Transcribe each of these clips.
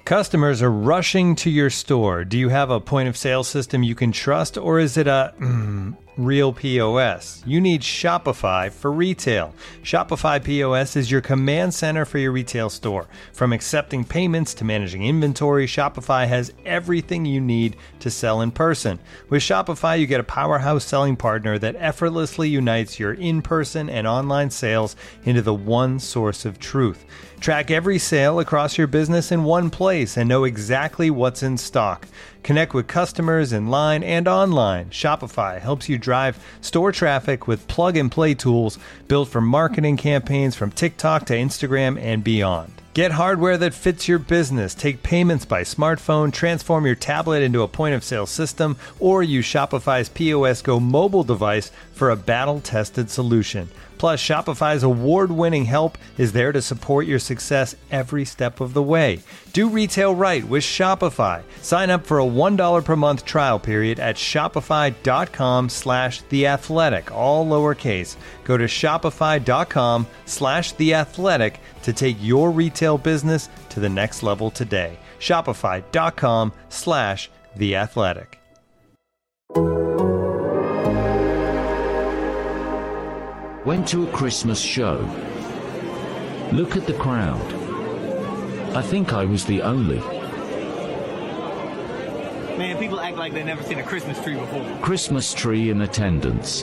Customers are rushing to your store. Do you have a point of sale system you can trust, or is it a real POS? You need Shopify for retail. Shopify POS is your command center for your retail store. From accepting payments to managing inventory, Shopify has everything you need to sell in person. With Shopify, you get a powerhouse selling partner that effortlessly unites your in-person and online sales into the one source of truth. Track every sale across your business in one place and know exactly what's in stock. Connect with customers in line and online. Shopify helps you drive store traffic with plug-and-play tools built for marketing campaigns from TikTok to Instagram and beyond. Get hardware that fits your business. Take payments by smartphone, transform your tablet into a point-of-sale system, or use Shopify's POS Go mobile device for a battle-tested solution. Plus, Shopify's award-winning help is there to support your success every step of the way. Do retail right with Shopify. Sign up for a $1 per month trial period at shopify.com/theathletic, all lowercase. Go to shopify.com/theathletic to take your retail business to the next level today. Shopify.com/theathletic. Went to a Christmas show. Look at the crowd. I think I was the only. Man, people act like they've never seen a Christmas tree before. Christmas tree in attendance.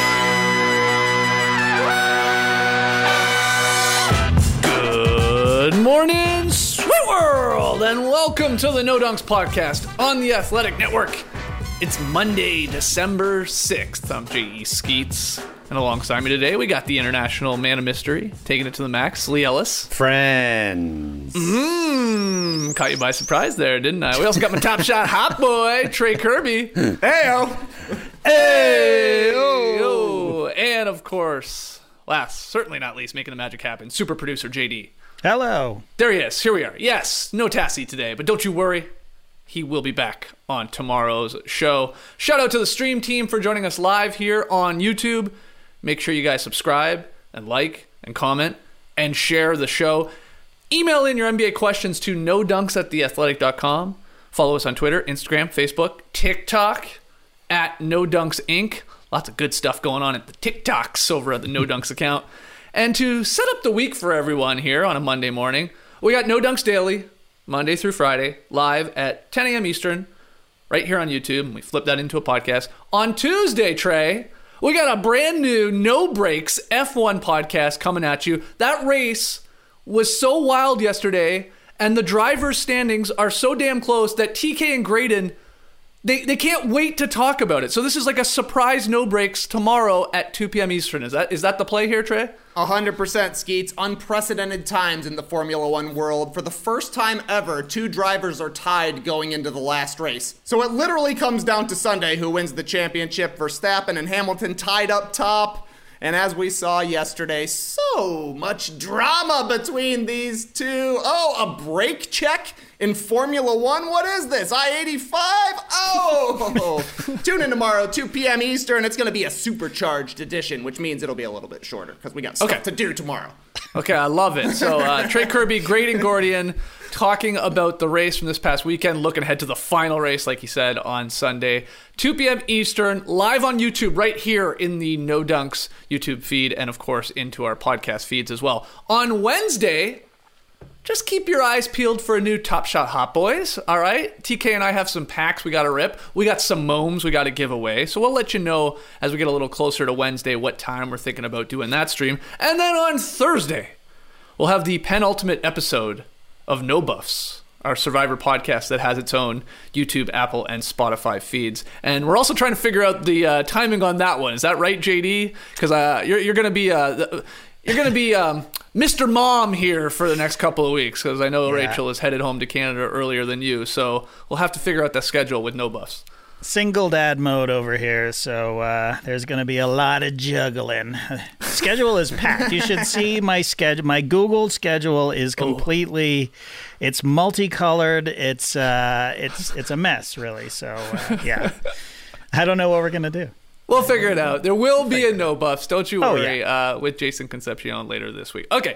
Good morning, Sweet World, and welcome to the No Dunks Podcast on the Athletic Network. It's Monday, December 6th. I'm J.E. Skeets. And alongside me today, we got the international man of mystery, taking it to the max, Lee Ellis. Friends. Caught you by surprise there, didn't I? We also got my top shot hot boy, Trey Kirby. Heyo. Hey-o. And of course, last, certainly not least, making the magic happen, super producer JD. Hello. There he is. Here we are. Yes, no Tassie today, but don't you worry. He will be back on tomorrow's show. Shout out to the stream team for joining us live here on YouTube. Make sure you guys subscribe and like and comment and share the show. Email in your NBA questions to nodunks@theathletic.com. Follow us on Twitter, Instagram, Facebook, TikTok at NoDunksInc. Lots of good stuff going on at the TikToks over at the No Dunks account. And to set up the week for everyone here on a Monday morning, we got No Dunks Daily, Monday through Friday, live at 10 a.m. Eastern, right here on YouTube. And we flip that into a podcast. On Tuesday, Trey, we got a brand new No Breaks F1 podcast coming at you. That race was so wild yesterday, and the drivers' standings are so damn close that TK and Graydon, they can't wait to talk about it. So this is like a surprise No Breaks tomorrow at 2 p.m. Eastern. Is that the play here, Trey? 100%, Skeets. Unprecedented times in the Formula One world. For the first time ever, two drivers are tied going into the last race. So it literally comes down to Sunday who wins the championship. Verstappen and Hamilton tied up top. And as we saw yesterday, so much drama between these two. Oh, a brake check in Formula One? What is this? I-85? Oh! Tune in tomorrow, 2 p.m. Eastern. It's going to be a supercharged edition, which means it'll be a little bit shorter because we got stuff to do tomorrow. Okay, I love it. So Trey Kirby, Graydon Gordian, talking about the race from this past weekend, looking ahead to the final race, like he said, on Sunday. 2 p.m. Eastern, live on YouTube, right here in the No Dunks YouTube feed, and of course, into our podcast feeds as well. On Wednesday, just keep your eyes peeled for a new Top Shot Hot Boys, all right? TK and I have some packs we got to rip. We got some Mohms we got to give away. So we'll let you know as we get a little closer to Wednesday what time we're thinking about doing that stream. And then on Thursday, we'll have the penultimate episode of No Buffs, our Survivor podcast that has its own YouTube, Apple, and Spotify feeds. And we're also trying to figure out the timing on that one. Is that right, JD? Because you're going to be... You're going to be Mr. Mom here for the next couple of weeks because I know Rachel is headed home to Canada earlier than you. So we'll have to figure out the schedule with No Buffs. Single dad mode over here, so there's going to be a lot of juggling. Schedule is packed. You should see my schedule. My Google schedule is completely, it's multicolored. It's a mess, really. So, yeah. I don't know what we're going to do. We'll figure it out. There will be a No Buffs, don't you worry, with Jason Concepcion later this week. Okay,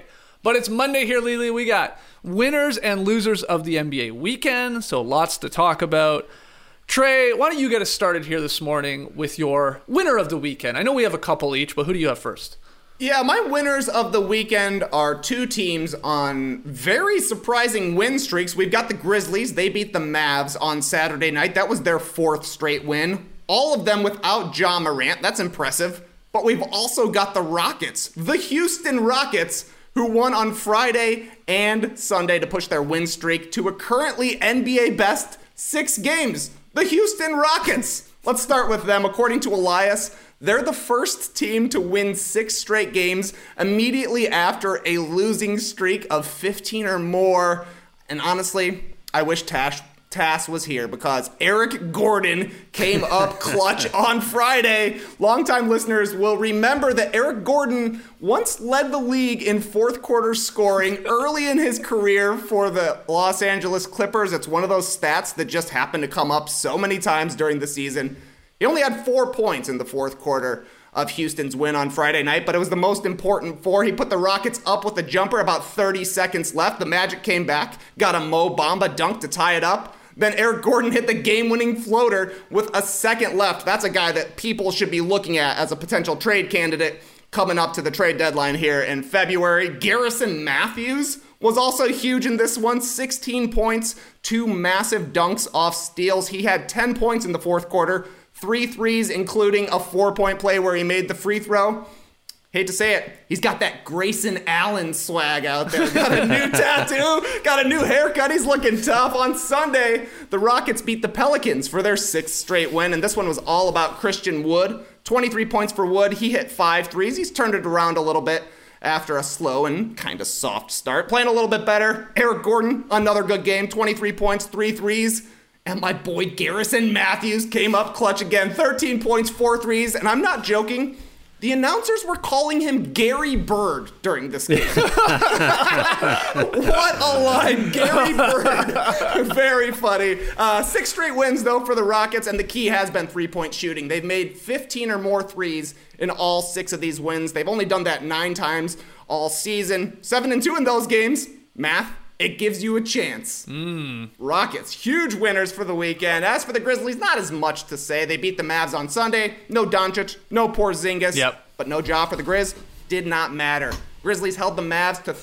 But it's Monday here, Lily. We got winners and losers of the NBA weekend, so lots to talk about. Trey, why don't you get us started here this morning with your winner of the weekend? I know we have a couple each, but who do you have first? Yeah, my winners of the weekend are two teams on very surprising win streaks. We've got the Grizzlies. They beat the Mavs on Saturday night. That was their fourth straight win. All of them without Ja Morant. That's impressive. But we've also got the Rockets, the Houston Rockets, who won on Friday and Sunday to push their win streak to a currently NBA best 6 games. The Houston Rockets. Let's start with them. According to Elias, they're the first team to win 6 straight games immediately after a losing streak of 15 or more. And honestly, I wish Tass was here because Eric Gordon came up clutch on Friday. Longtime listeners will remember that Eric Gordon once led the league in fourth quarter scoring early in his career for the Los Angeles Clippers. It's one of those stats that just happened to come up so many times during the season. He only had 4 points in the fourth quarter of Houston's win on Friday night, but it was the most important 4. He put the Rockets up with a jumper about 30 seconds left. The Magic came back, got a Mo Bamba dunk to tie it up. Then Eric Gordon hit the game-winning floater with a second left. That's a guy that people should be looking at as a potential trade candidate coming up to the trade deadline here in February. Garrison Matthews was also huge in this one. 16 points, 2 massive dunks off steals. He had 10 points in the fourth quarter, 3 threes, including a 4-point play where he made the free throw. Hate to say it, he's got that Grayson Allen swag out there. Got a new tattoo, got a new haircut. He's looking tough. On Sunday, the Rockets beat the Pelicans for their 6th straight win, and this one was all about Christian Wood. 23 points for Wood. He hit 5 threes. He's turned it around a little bit after a slow and kind of soft start. Playing a little bit better. Eric Gordon, another good game. 23 points, 3 threes. And my boy Garrison Matthews came up clutch again. 13 points, 4 threes. And I'm not joking. The announcers were calling him Gary Bird during this game. What a line, Gary Bird. Very funny. 6 straight wins, though, for the Rockets, and the key has been 3-point shooting. They've made 15 or more threes in all 6 of these wins. They've only done that 9 times all season. 7-2 in those games. Math. It gives you a chance. Rockets, huge winners for the weekend. As for the Grizzlies, not as much to say. They beat the Mavs on Sunday. No Doncic, no Porzingis. But no Ja for the Grizz. Did not matter. Grizzlies held the Mavs to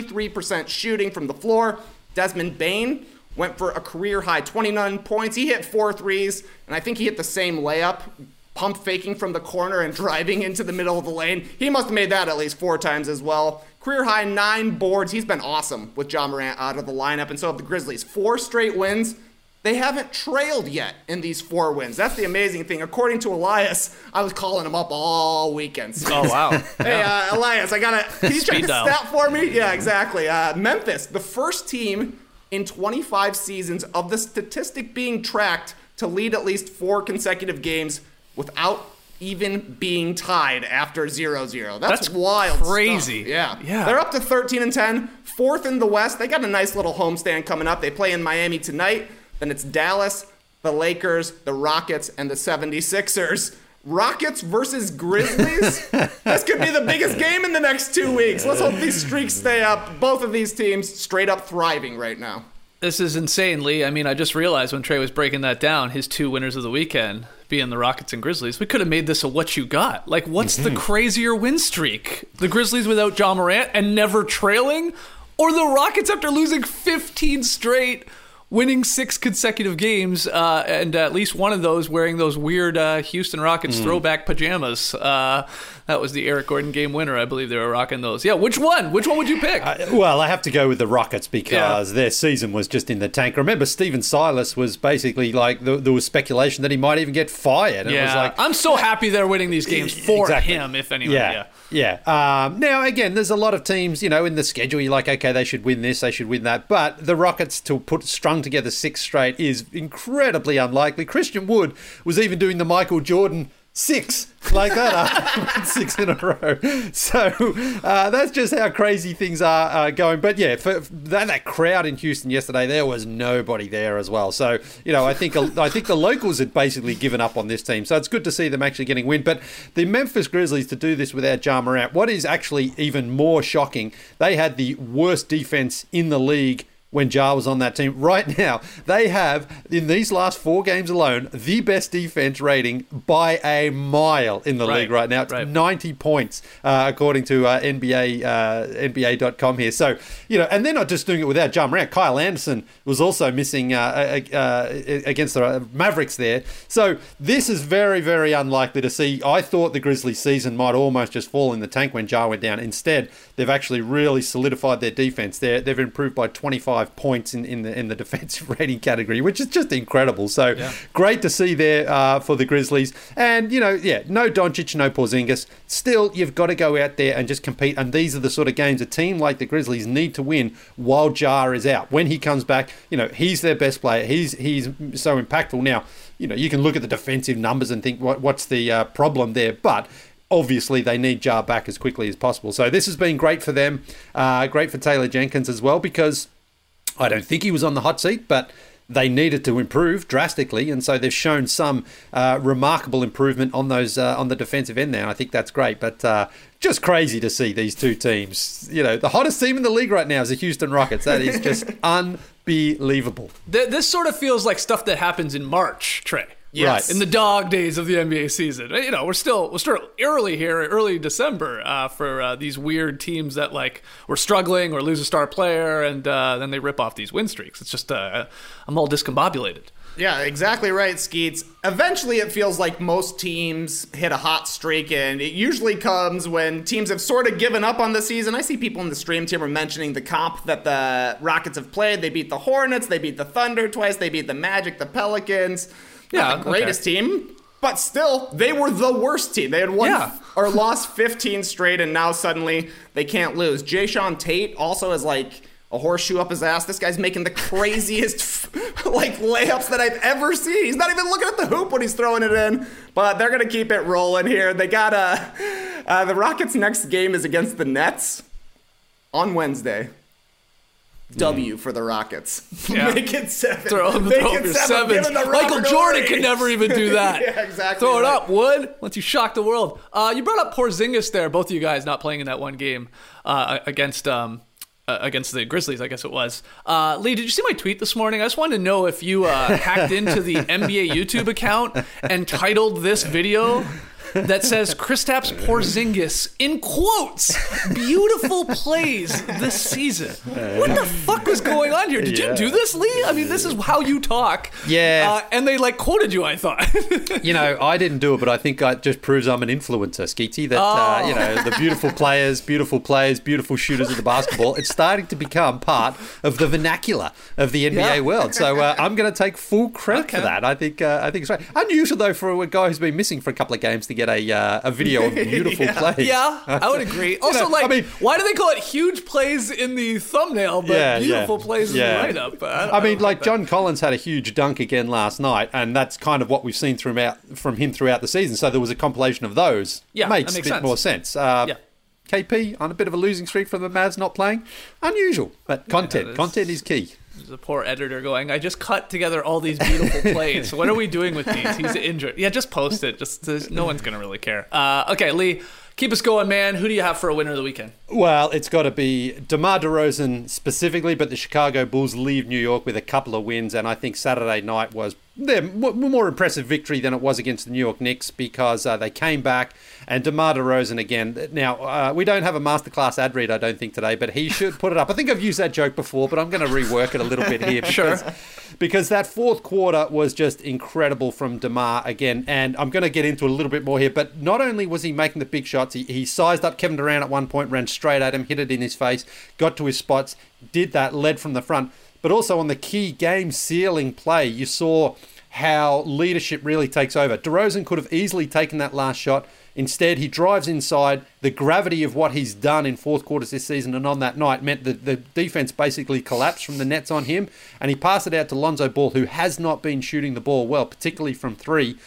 33% shooting from the floor. Desmond Bane went for a career-high 29 points. He hit 4 threes, and I think he hit the same layup, pump faking from the corner and driving into the middle of the lane. He must have made that at least 4 times as well. Career high 9 boards. He's been awesome with Ja Morant out of the lineup, and so have the Grizzlies. 4 straight wins. They haven't trailed yet in these 4 wins. That's the amazing thing. According to Elias, I was calling him up all weekend. Oh, wow. Hey, Elias, can you check the stat for me? Yeah, exactly. Memphis, the first team in 25 seasons of the statistic being tracked to lead at least 4 consecutive games without even being tied after 0-0. That's wild. Crazy. Stuff. Yeah. They're up to 13-10, 4th in the West. They got a nice little homestand coming up. They play in Miami tonight. Then it's Dallas, the Lakers, the Rockets, and the 76ers. Rockets versus Grizzlies? This could be the biggest game in the next 2 weeks. Let's hope these streaks stay up. Both of these teams straight up thriving right now. This is insane, Lee. I mean, I just realized when Trey was breaking that down, his 2 winners of the weekend being the Rockets and Grizzlies, we could have made this a what you got. Like, what's the crazier win streak? The Grizzlies without Ja Morant and never trailing? Or the Rockets after losing 15 straight, winning 6 consecutive games, and at least one of those wearing those weird Houston Rockets throwback pajamas. That was the Eric Gordon game winner. I believe they were rocking those. Yeah, which one? Which one would you pick? Well, I have to go with the Rockets because their season was just in the tank. Remember, Steven Silas was basically like, there was speculation that he might even get fired. And it was like, I'm so happy they're winning these games for him, if anyone. Yeah. Now, again, there's a lot of teams, in the schedule, you're like, okay, they should win this, they should win that. But the Rockets to put strung together 6 straight is incredibly unlikely. Christian Wood was even doing the Michael Jordan 6 like that, 6 in a row. So that's just how crazy things are going. But yeah, for that crowd in Houston yesterday, there was nobody there as well. So I think the locals had basically given up on this team. So it's good to see them actually getting a win. But the Memphis Grizzlies, to do this without Ja Morant, what is actually even more shocking, they had the worst defense in the league when Ja was on that team. Right now, they have, in these last 4 games alone, the best defense rating by a mile in the league right now. It's 90 points, according to NBA.com here. So, and they're not just doing it without Ja Morant. Kyle Anderson was also missing against the Mavericks there. So this is very, very unlikely to see. I thought the Grizzlies season might almost just fall in the tank when Ja went down. Instead, they've actually really solidified their defense. They've improved by 25 points in the defensive rating category, which is just incredible. So great to see there for the Grizzlies. And, no Doncic, no Porzingis. Still, you've got to go out there and just compete. And these are the sort of games a team like the Grizzlies need to win while Ja is out. When he comes back, he's their best player. He's so impactful. Now, you can look at the defensive numbers and think, what's the problem there? But obviously, they need Ja back as quickly as possible. So this has been great for them. Great for Taylor Jenkins as well, because I don't think he was on the hot seat, but they needed to improve drastically, and so they've shown some remarkable improvement on those on the defensive end there. And I think that's great, but just crazy to see these two teams. The hottest team in the league right now is the Houston Rockets. That is just unbelievable. This sort of feels like stuff that happens in March, Trey. Yes. Right. In the dog days of the NBA season. We're still early here, early December, for these weird teams that were struggling or lose a star player, and then they rip off these win streaks. It's just I'm all discombobulated. Yeah, exactly right, Skeets. Eventually, it feels like most teams hit a hot streak, and it usually comes when teams have sort of given up on the season. I see people in the stream team are mentioning the comp that the Rockets have played. They beat the Hornets, they beat the Thunder twice, they beat the Magic, the Pelicans. Not the greatest team, but still, they were the worst team. They had won or lost 15 straight, and now suddenly they can't lose. Jayshawn Tate also has a horseshoe up his ass. This guy's making the craziest layups that I've ever seen. He's not even looking at the hoop when he's throwing it in, but they're gonna keep it rolling here. They got the Rockets' next game is against the Nets on Wednesday. W for the Rockets. Yeah. Make it 7. Throw your 7. Michael Jordan can never even do that. Yeah, exactly. Throw it up, Wood. Once you shock the world. You brought up Porzingis there. Both of you guys not playing in that one game against the Grizzlies, I guess it was. Lee, did you see my tweet this morning? I just wanted to know if you hacked into the NBA YouTube account and titled this video that says Kristaps Porzingis, in quotes, beautiful plays this season. What the fuck was going on here? Did you do this, Lee? I mean, this is how you talk. Yeah. And they quoted you, I thought. I didn't do it, but I think it just proves I'm an influencer, Skeety, that, the beautiful players, beautiful shooters of the basketball, it's starting to become part of the vernacular of the NBA world. So I'm going to take full credit for that. I think it's right. Unusual, though, for a guy who's been missing for a couple of games to get a video of beautiful plays. Yeah, I would agree. Also, why do they call it huge plays in the thumbnail, but beautiful plays in the write-up? John Collins had a huge dunk again last night, and that's kind of what we've seen from him throughout the season. So there was a compilation of those. Yeah, makes a bit more sense. KP on a bit of a losing streak from the Mavs not playing. Unusual, but content is key. The poor editor going, I just cut together all these beautiful plays. What are we doing with these? He's injured. Yeah, just post it. No one's going to really care. Okay, Lee, keep us going, man. Who do you have for a winner of the weekend? Well, it's got to be DeMar DeRozan specifically, but the Chicago Bulls leave New York with a couple of wins, and I think Saturday night was their more impressive victory than it was against the New York Knicks, because they came back, and DeMar DeRozan again. Now, we don't have a masterclass ad read, I don't think, today, but he should put it up. I think I've used that joke before, but I'm going to rework it a little bit here. Because that fourth quarter was just incredible from DeMar again, and I'm going to get into it a little bit more here, but not only was he making the big shots, he sized up Kevin Durant at one point, ran straight at him, hit it in his face, got to his spots, did that, led from the front. But also on the key game-sealing play, you saw how leadership really takes over. DeRozan could have easily taken that last shot. Instead, he drives inside. The gravity of what he's done in fourth quarters this season and on that night meant that the defense basically collapsed from the Nets on him, and he passed it out to Lonzo Ball, who has not been shooting the ball well, particularly from three.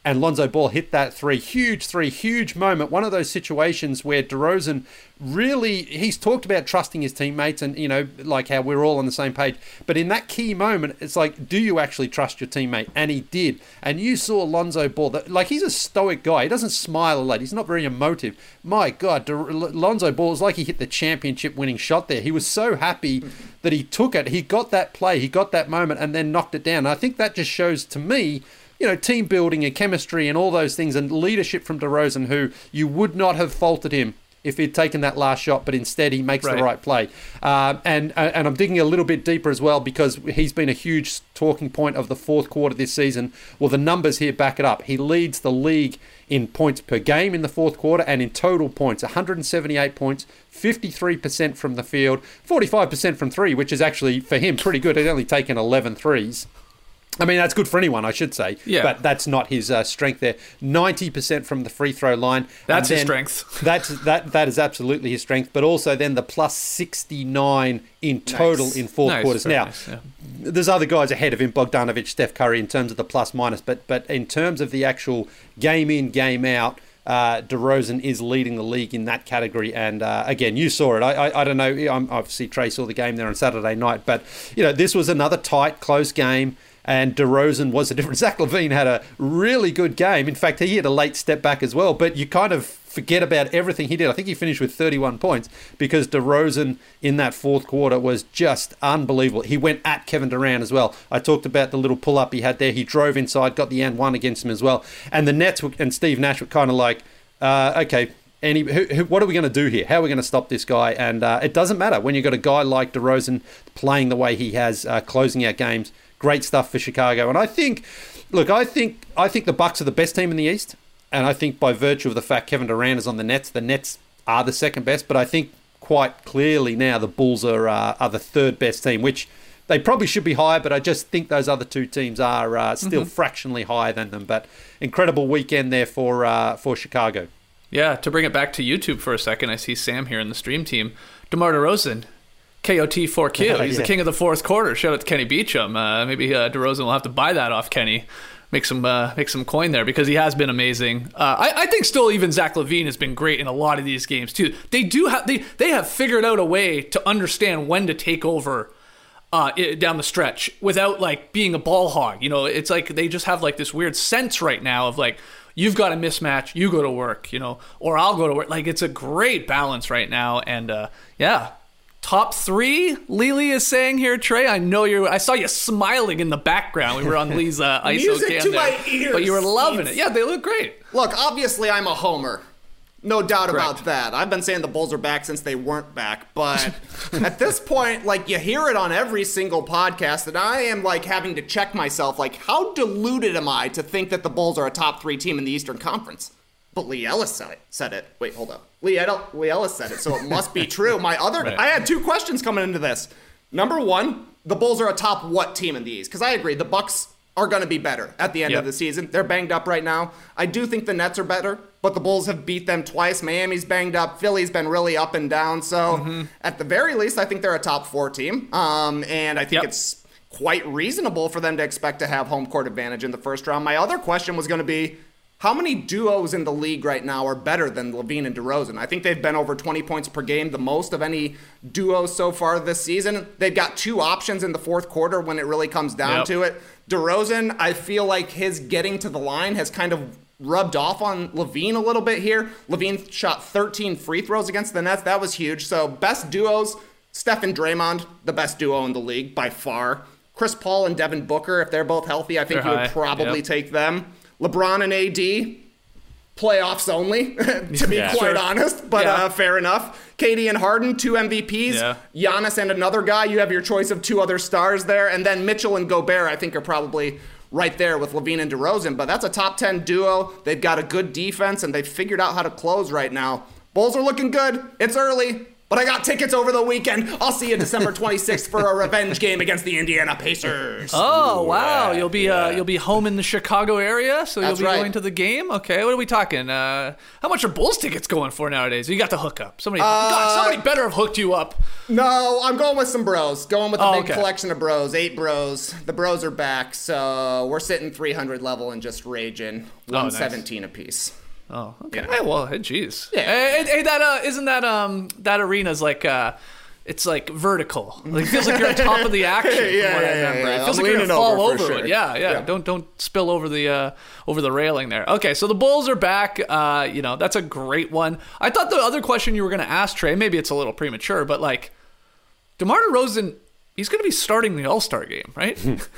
and Lonzo Ball hit that huge moment. One of those situations where DeRozan really, he's talked about trusting his teammates and, like how we're all on the same page. But in that key moment, it's like, do you actually trust your teammate? And he did. And you saw Lonzo Ball, he's a stoic guy. He doesn't smile a lot. He's not very emotive. My God, Lonzo Ball is like he hit the championship winning shot there. He was so happy that he took it. He got that play. He got that moment and then knocked it down. And I think that just shows to me, team building and chemistry and all those things and leadership from DeRozan, who you would not have faulted him if he'd taken that last shot, but instead he makes the right play. And I'm digging a little bit deeper as well because he's been a huge talking point of the fourth quarter this season. Well, the numbers here back it up. He leads the league in points per game in the fourth quarter and in total points, 178 points, 53% from the field, 45% from three, which is actually, for him, pretty good. He's only taken 11 threes. I mean, that's good for anyone, I should say. Yeah. But that's not his strength there. 90% from the free throw line. That's his strength. That is absolutely his strength. But also then the plus 69 in total in fourth quarters. Now, there's other guys ahead of him, Bogdanovic, Steph Curry, in terms of the plus minus. But in terms of the actual game in, game out, DeRozan is leading the league in that category. And again, you saw it. I don't know. Obviously, Trey saw the game there on Saturday night. But, this was another tight, close game. And DeRozan was a different. Zach LaVine had a really good game. In fact, he had a late step back as well. But you kind of forget about everything he did. I think he finished with 31 points because DeRozan in that fourth quarter was just unbelievable. He went at Kevin Durant as well. I talked about the little pull-up he had there. He drove inside, got the and one against him as well. And the Nets and Steve Nash were kind of like, okay, what are we going to do here? How are we going to stop this guy? And it doesn't matter when you've got a guy like DeRozan playing the way he has, closing out games. Great stuff for Chicago. And I think the Bucks are the best team in the East. And I think by virtue of the fact Kevin Durant is on the Nets are the second best. But I think quite clearly now the Bulls are the third best team, which they probably should be higher. But I just think those other two teams are still fractionally higher than them. But incredible weekend there for Chicago. Yeah, to bring it back to YouTube for a second, I see Sam here in the stream team. DeMar DeRozan, KOT4Q. He's the king of the fourth quarter. Shout out to Kenny Beecham. Maybe DeRozan will have to buy that off Kenny. Make some coin there because he has been amazing. I think still even Zach LaVine has been great in a lot of these games too. They have figured out a way to understand when to take over down the stretch without like being a ball hog. It's like they just have like this weird sense right now of like, you've got a mismatch, you go to work, or I'll go to work. Like it's a great balance right now. And top three, Lily is saying here, Trey. I saw you smiling in the background. We were on Lee's ISO Music cam to there, my ears. but you were loving it. Yeah, they look great. Look, obviously I'm a homer. No doubt about that. I've been saying the Bulls are back since they weren't back. But at this point, like, you hear it on every single podcast, and I am, like, having to check myself. Like, how deluded am I to think that the Bulls are a top three team in the Eastern Conference? But Lee Ellis said it. Wait, hold up. Lee Ellis said it, so it must be true. I had two questions coming into this. Number one, the Bulls are a top what team in the East? Because I agree, the Bucks are going to be better at the end of the season. They're banged up right now. I do think the Nets are better, but the Bulls have beat them twice. Miami's banged up. Philly's been really up and down. So at the very least, I think they're a top four team. And I think it's quite reasonable for them to expect to have home court advantage in the first round. My other question was going to be, how many duos in the league right now are better than LaVine and DeRozan? I think they've been over 20 points per game, the most of any duos so far this season. They've got two options in the fourth quarter when it really comes down to it. DeRozan, I feel like his getting to the line has kind of rubbed off on LaVine a little bit here. LaVine shot 13 free throws against the Nets. That was huge. So best duos, Steph and Draymond, the best duo in the league by far. Chris Paul and Devin Booker, if they're both healthy, I think you would probably take them. LeBron and AD, playoffs only, to be quite honest, but fair enough. KD and Harden, 2 MVPs. Yeah. Giannis and another guy, you have your choice of 2 other stars there. And then Mitchell and Gobert, I think, are probably right there with LaVine and DeRozan. But that's a top 10 duo. They've got a good defense, and they've figured out how to close right now. Bulls are looking good. It's early. But I got tickets over the weekend. I'll see you December 26th for a revenge game against the Indiana Pacers. Oh, wow. You'll be home in the Chicago area, so That's you'll be right. going to the game? Okay, what are we talking? How much are Bulls tickets going for nowadays? You got to hook up. Somebody better have hooked you up. No, I'm going with some bros. Going with a big okay. collection of bros. 8 bros. The bros are back, so we're sitting 300 level and just raging. nice. 117 apiece. Oh, okay. Yeah. Hey, well, jeez. Yeah. Hey, that isn't that arena's like it's like vertical. Like, it feels like you're on top of the action. From what I remember. It feels I'm like you're gonna leaning fall over for over. sure. Yeah. Don't spill over the railing there. Okay, so the Bulls are back. That's a great one. I thought the other question you were gonna ask, Trey, maybe it's a little premature, but like DeMar DeRozan, he's going to be starting the All-Star game, right?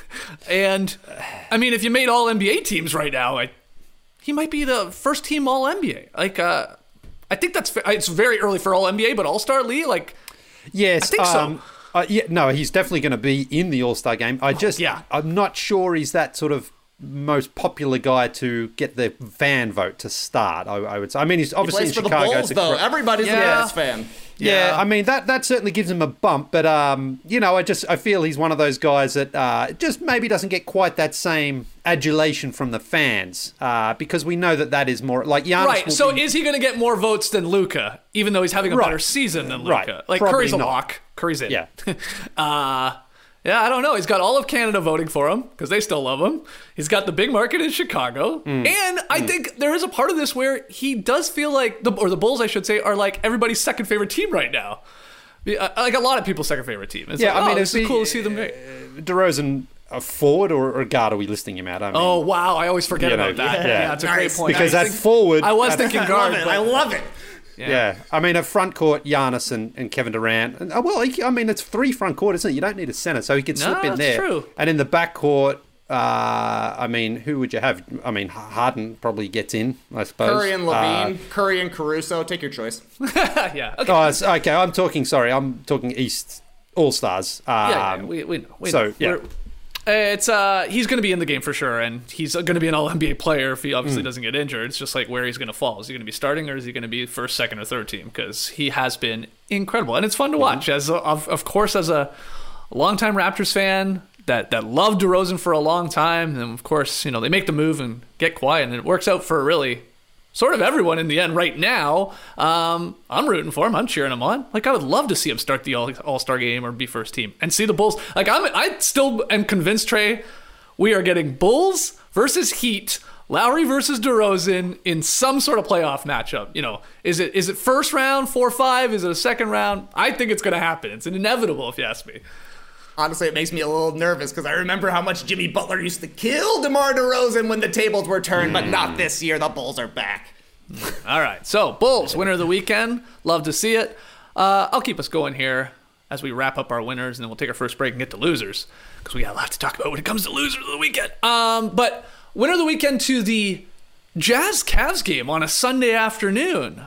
And, I mean, if you made All-NBA teams right now, he might be the first team All-NBA. Like, I think it's very early for All-NBA, but All-Star Lee, like, Yes, I think so. No, he's definitely going to be in the All-Star game. I'm not sure he's that sort of most popular guy to get the fan vote to start. I would say. I mean, he's obviously Plays in for Chicago. the Bulls, though. Everybody's a Bulls fan. Yeah, I mean that certainly gives him a bump, but I feel he's one of those guys that just maybe doesn't get quite that same adulation from the fans because we know that is more like Giannis. Right. So is he going to get more votes than Luka, even though he's having a better season than Luka? Right. Like Probably Curry's a not. lock. Curry's in. Yeah. Yeah, I don't know. He's got all of Canada voting for him because they still love him. He's got the big market in Chicago. And I think there is a part of this where he does feel like, the Bulls, I should say, are like everybody's second favorite team right now. Like a lot of people's second favorite team. It's it's cool to see them. DeRozan a forward or a guard? Are we listing him out? I mean, Oh, wow. I always forget about that. Yeah, that's a great point. Because that forward... I was thinking guard. I love it. Yeah. I mean, a front court, Giannis and Kevin Durant. And, it's 3 front court, isn't it? You don't need a center, so he could slip in there. True. And in the back court, who would you have? I mean, Harden probably gets in, I suppose. Curry and Levine, Curry and Caruso. Take your choice. Yeah. Okay. Okay, I'm talking East All-Stars. We know. So, yeah. It's he's going to be in the game for sure, and he's going to be an All-NBA player if he obviously doesn't get injured. It's just like where he's going to fall. Is he going to be starting or is he going to be first, second, or third team? Because he has been incredible, and it's fun to watch. Of course, as a longtime Raptors fan that loved DeRozan for a long time, and of course, they make the move and get quiet, and it works out for really sort of everyone in the end right now. I'm rooting for him. I'm cheering him on. Like, I would love to see him start the All-Star game or be first team and see the Bulls. Like, I still am convinced, Trey, we are getting Bulls versus Heat, Lowry versus DeRozan in some sort of playoff matchup. Is it first round, 4-5? Is it a second round? I think it's going to happen. It's inevitable, if you ask me. Honestly, it makes me a little nervous because I remember how much Jimmy Butler used to kill DeMar DeRozan when the tables were turned, but not this year. The Bulls are back. All right, so Bulls, winner of the weekend. Love to see it. I'll keep us going here as we wrap up our winners, and then we'll take our first break and get to losers because we got a lot to talk about when it comes to losers of the weekend. But winner of the weekend to the Jazz-Cavs game on a Sunday afternoon.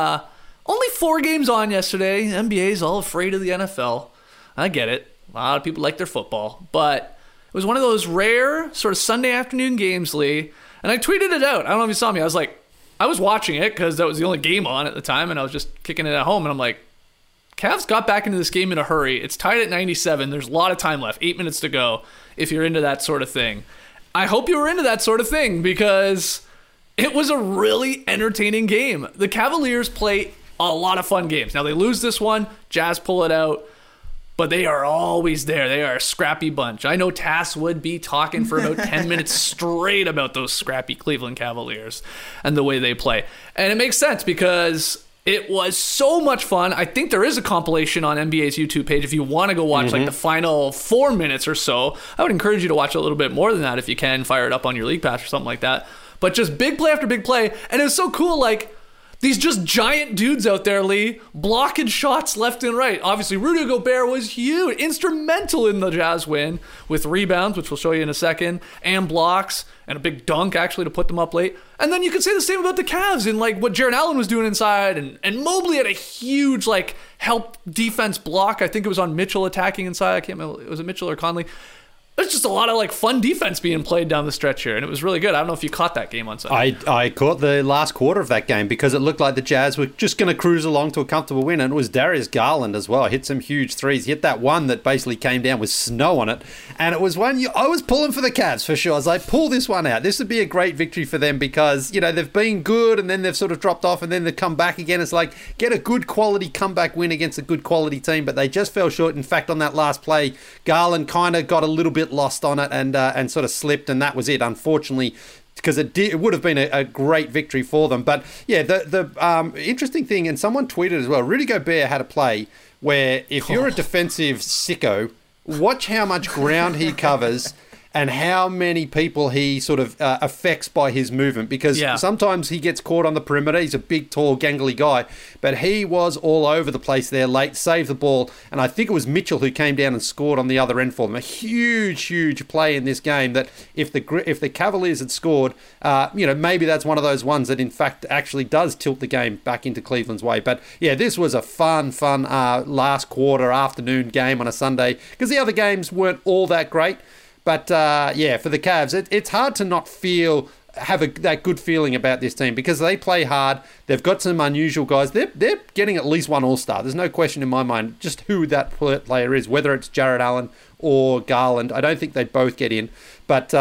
Only 4 games on yesterday. NBA's all afraid of the NFL. I get it. A lot of people like their football, but it was one of those rare sort of Sunday afternoon games, Lee. And I tweeted it out. I don't know if you saw me. I was watching it because that was the only game on at the time, and I was just kicking it at home. And I'm like, Cavs got back into this game in a hurry. It's tied at 97. There's a lot of time left, 8 minutes to go. If you're into that sort of thing, I hope you were into that sort of thing because it was a really entertaining game. The Cavaliers play a lot of fun games. Now they lose this one, Jazz pull it out. But they are always there. They are a scrappy bunch. I know Tass would be talking for about 10 minutes straight about those scrappy Cleveland Cavaliers and the way they play. And it makes sense because it was so much fun. I think there is a compilation on NBA's YouTube page if you want to go watch like the final 4 minutes or so. I would encourage you to watch a little bit more than that if you can. Fire it up on your League Pass or something like that. But just big play after big play. And it was so cool, like, these just giant dudes out there, Lee, blocking shots left and right. Obviously, Rudy Gobert was huge, instrumental in the Jazz win with rebounds, which we'll show you in a second, and blocks, and a big dunk, actually, to put them up late. And then you could say the same about the Cavs and, like, what Jarrett Allen was doing inside, and Mobley had a huge, like, help defense block. I think it was on Mitchell attacking inside. I can't remember. Was it Mitchell or Conley? there's just a lot of like fun defense being played down the stretch here, and it was really good. I don't know if you caught that game on Sunday. I caught the last quarter of that game because it looked like the Jazz were just going to cruise along to a comfortable win, and it was Darius Garland as well. Hit some huge threes. He hit that one that basically came down with snow on it, and it was one I was pulling for the Cavs for sure. I was like, pull this one out. This would be a great victory for them because, you know, they've been good and then they've sort of dropped off and then they've come back again. It's like, get a good quality comeback win against a good quality team, but they just fell short. In fact, on that last play, Garland kind of got a little bit lost on it and sort of slipped, and that was it, unfortunately, because it would have been a great victory for them. But yeah, the interesting thing, and someone tweeted as well, Rudy Gobert had a play where if you're a defensive sicko, watch how much ground he covers and how many people he sort of affects by his movement, because sometimes he gets caught on the perimeter. He's a big, tall, gangly guy, but he was all over the place there late, saved the ball, and I think it was Mitchell who came down and scored on the other end for them. A huge, huge play in this game that if the Cavaliers had scored, maybe that's one of those ones that in fact actually does tilt the game back into Cleveland's way. But yeah, this was a fun last quarter afternoon game on a Sunday, because the other games weren't all that great. But for the Cavs, it's hard to not have that good feeling about this team because they play hard. They've got some unusual guys. They're getting at least one All-Star. There's no question in my mind just who that player is, whether it's Jarrett Allen or Garland. I don't think they both get in. But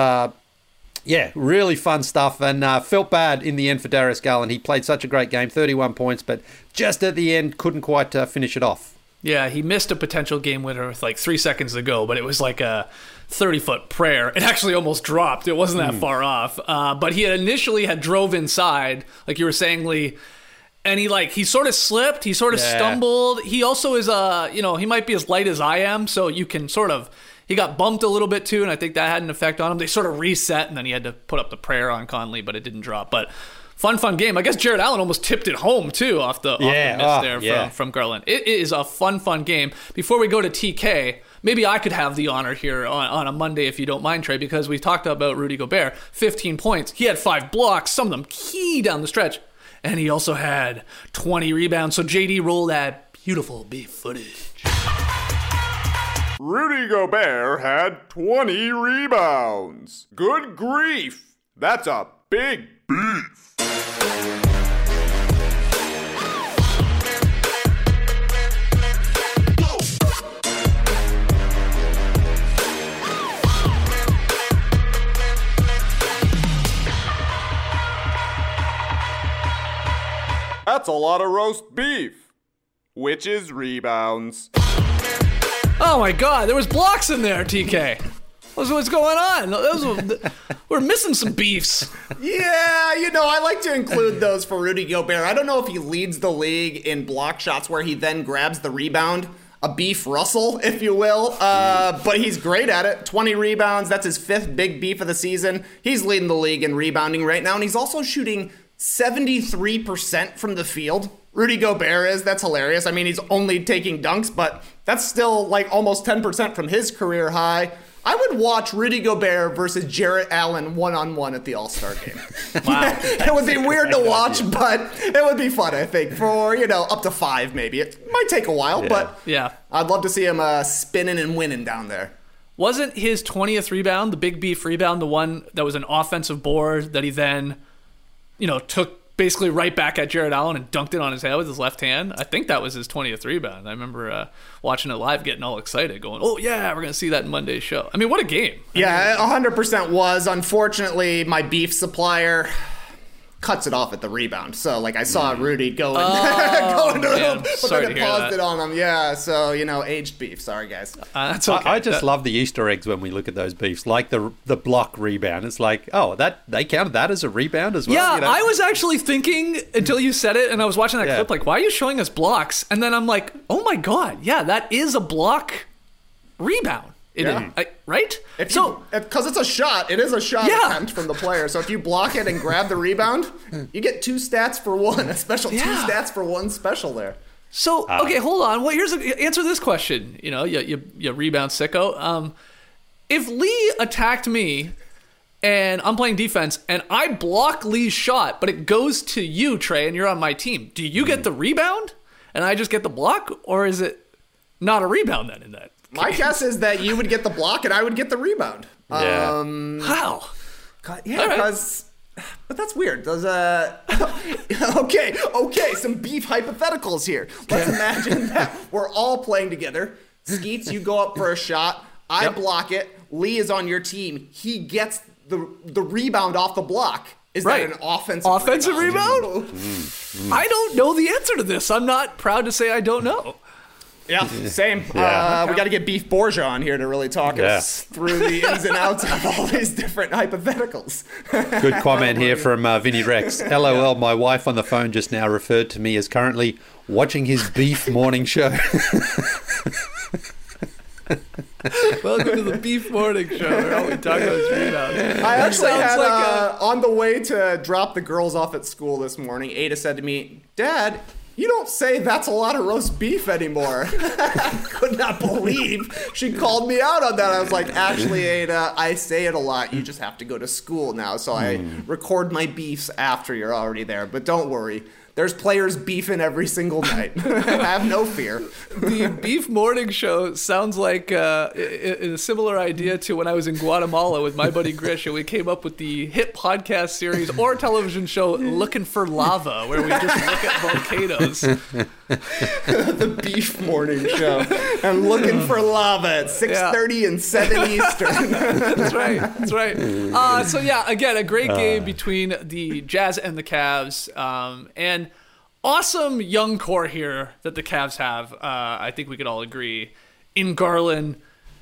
really fun stuff, and felt bad in the end for Darius Garland. He played such a great game, 31 points, but just at the end couldn't quite finish it off. Yeah, he missed a potential game winner with like 3 seconds to go, but it was like a 30-foot prayer. It actually almost dropped. It wasn't that far off. But he initially had drove inside, like you were saying, Lee, and he sort of slipped. He sort of stumbled. He also is, he might be as light as I am, so you can sort of, he got bumped a little bit too, and I think that had an effect on him. They sort of reset, and then he had to put up the prayer on Conley, but it didn't drop. But fun game. I guess Jarrett Allen almost tipped it home, too, off the miss there from Garland. It is a fun game. Before we go to TK, maybe I could have the honor here on a Monday, if you don't mind, Trey, because we talked about Rudy Gobert. 15 points. He had 5 blocks, some of them key down the stretch. And he also had 20 rebounds. So JD, roll that beautiful beef footage. Rudy Gobert had 20 rebounds. Good grief. That's a big beef. That's a lot of roast beef, which is rebounds. Oh my God, there was blocks in there, TK. What's going on? We're missing some beefs. Yeah, I like to include those for Rudy Gobert. I don't know if he leads the league in block shots where he then grabs the rebound. A beef Russell, if you will. But he's great at it. 20 rebounds. That's his 5th big beef of the season. He's leading the league in rebounding right now, and he's also shooting 73% from the field. Rudy Gobert is. That's hilarious. I mean, he's only taking dunks, but that's still like almost 10% from his career high. I would watch Rudy Gobert versus Jarrett Allen one-on-one at the All-Star game. Wow. It would be weird to watch, but it would be fun, I think, for, up to 5 maybe. It might take a while, but I'd love to see him spinning and winning down there. Wasn't his 20th rebound, the big beef rebound, the one that was an offensive board that he then, took basically right back at Jarrett Allen and dunked it on his head with his left hand? I think that was his 20th rebound. I remember watching it live, getting all excited, going, oh yeah, we're going to see that in Monday's show. I mean, what a game. Yeah, 100% was. Unfortunately, my beef supplier cuts it off at the rebound. So, I saw Rudy going to him, but then it paused it on him. Yeah, so, aged beef. Sorry, guys. That's okay. I just love the Easter eggs when we look at those beefs, like the block rebound. It's like, oh, that they counted that as a rebound as well? Yeah, I was actually thinking until you said it, and I was watching that clip, why are you showing us blocks? And then I'm like, oh my God, yeah, that is a block rebound. Right? Because it's a shot. It is a shot attempt from the player. So if you block it and grab the rebound, you get 2 stats for 1. A special 2 stats for 1 special there. So, okay, hold on. Well, answer this question. You rebound sicko. If Lee attacked me and I'm playing defense and I block Lee's shot, but it goes to you, Trey, and you're on my team, do you get the rebound and I just get the block? Or is it not a rebound then in that My guess is that you would get the block and I would get the rebound. Yeah. How? Yeah, because... But that's weird. Does okay, some beef hypotheticals here. Let's imagine that we're all playing together. Skeets, you go up for a shot. I block it. Lee is on your team. He gets the rebound off the block. Is that an offensive rebound? I don't know the answer to this. I'm not proud to say I don't know. Yeah, same. We got to get Beef Borgia on here to really talk us through the ins and outs of all these different hypotheticals. Good comment here from Vinny Rex. LOL, my wife on the phone just now referred to me as currently watching his beef morning show. Welcome to the Beef Morning Show, where all we talk about is rebounds. I actually had, on the way to drop the girls off at school this morning, Ada said to me, Dad, you don't say that's a lot of roast beef anymore. I could not believe she called me out on that. I was like, actually, Ada, I say it a lot. You just have to go to school now. So I record my beefs after you're already there. But don't worry. There's players beefing every single night. Have no fear. The Beef Morning Show sounds like a similar idea to when I was in Guatemala with my buddy Grish, and we came up with the hit podcast series or television show Looking for Lava, where we just look at volcanoes. The Beef Morning Show. I'm looking for lava at 6:30 and 7 Eastern. That's right. So yeah, again, a great game between the Jazz and the Cavs, and awesome young core here that the Cavs have. I think we could all agree in Garland,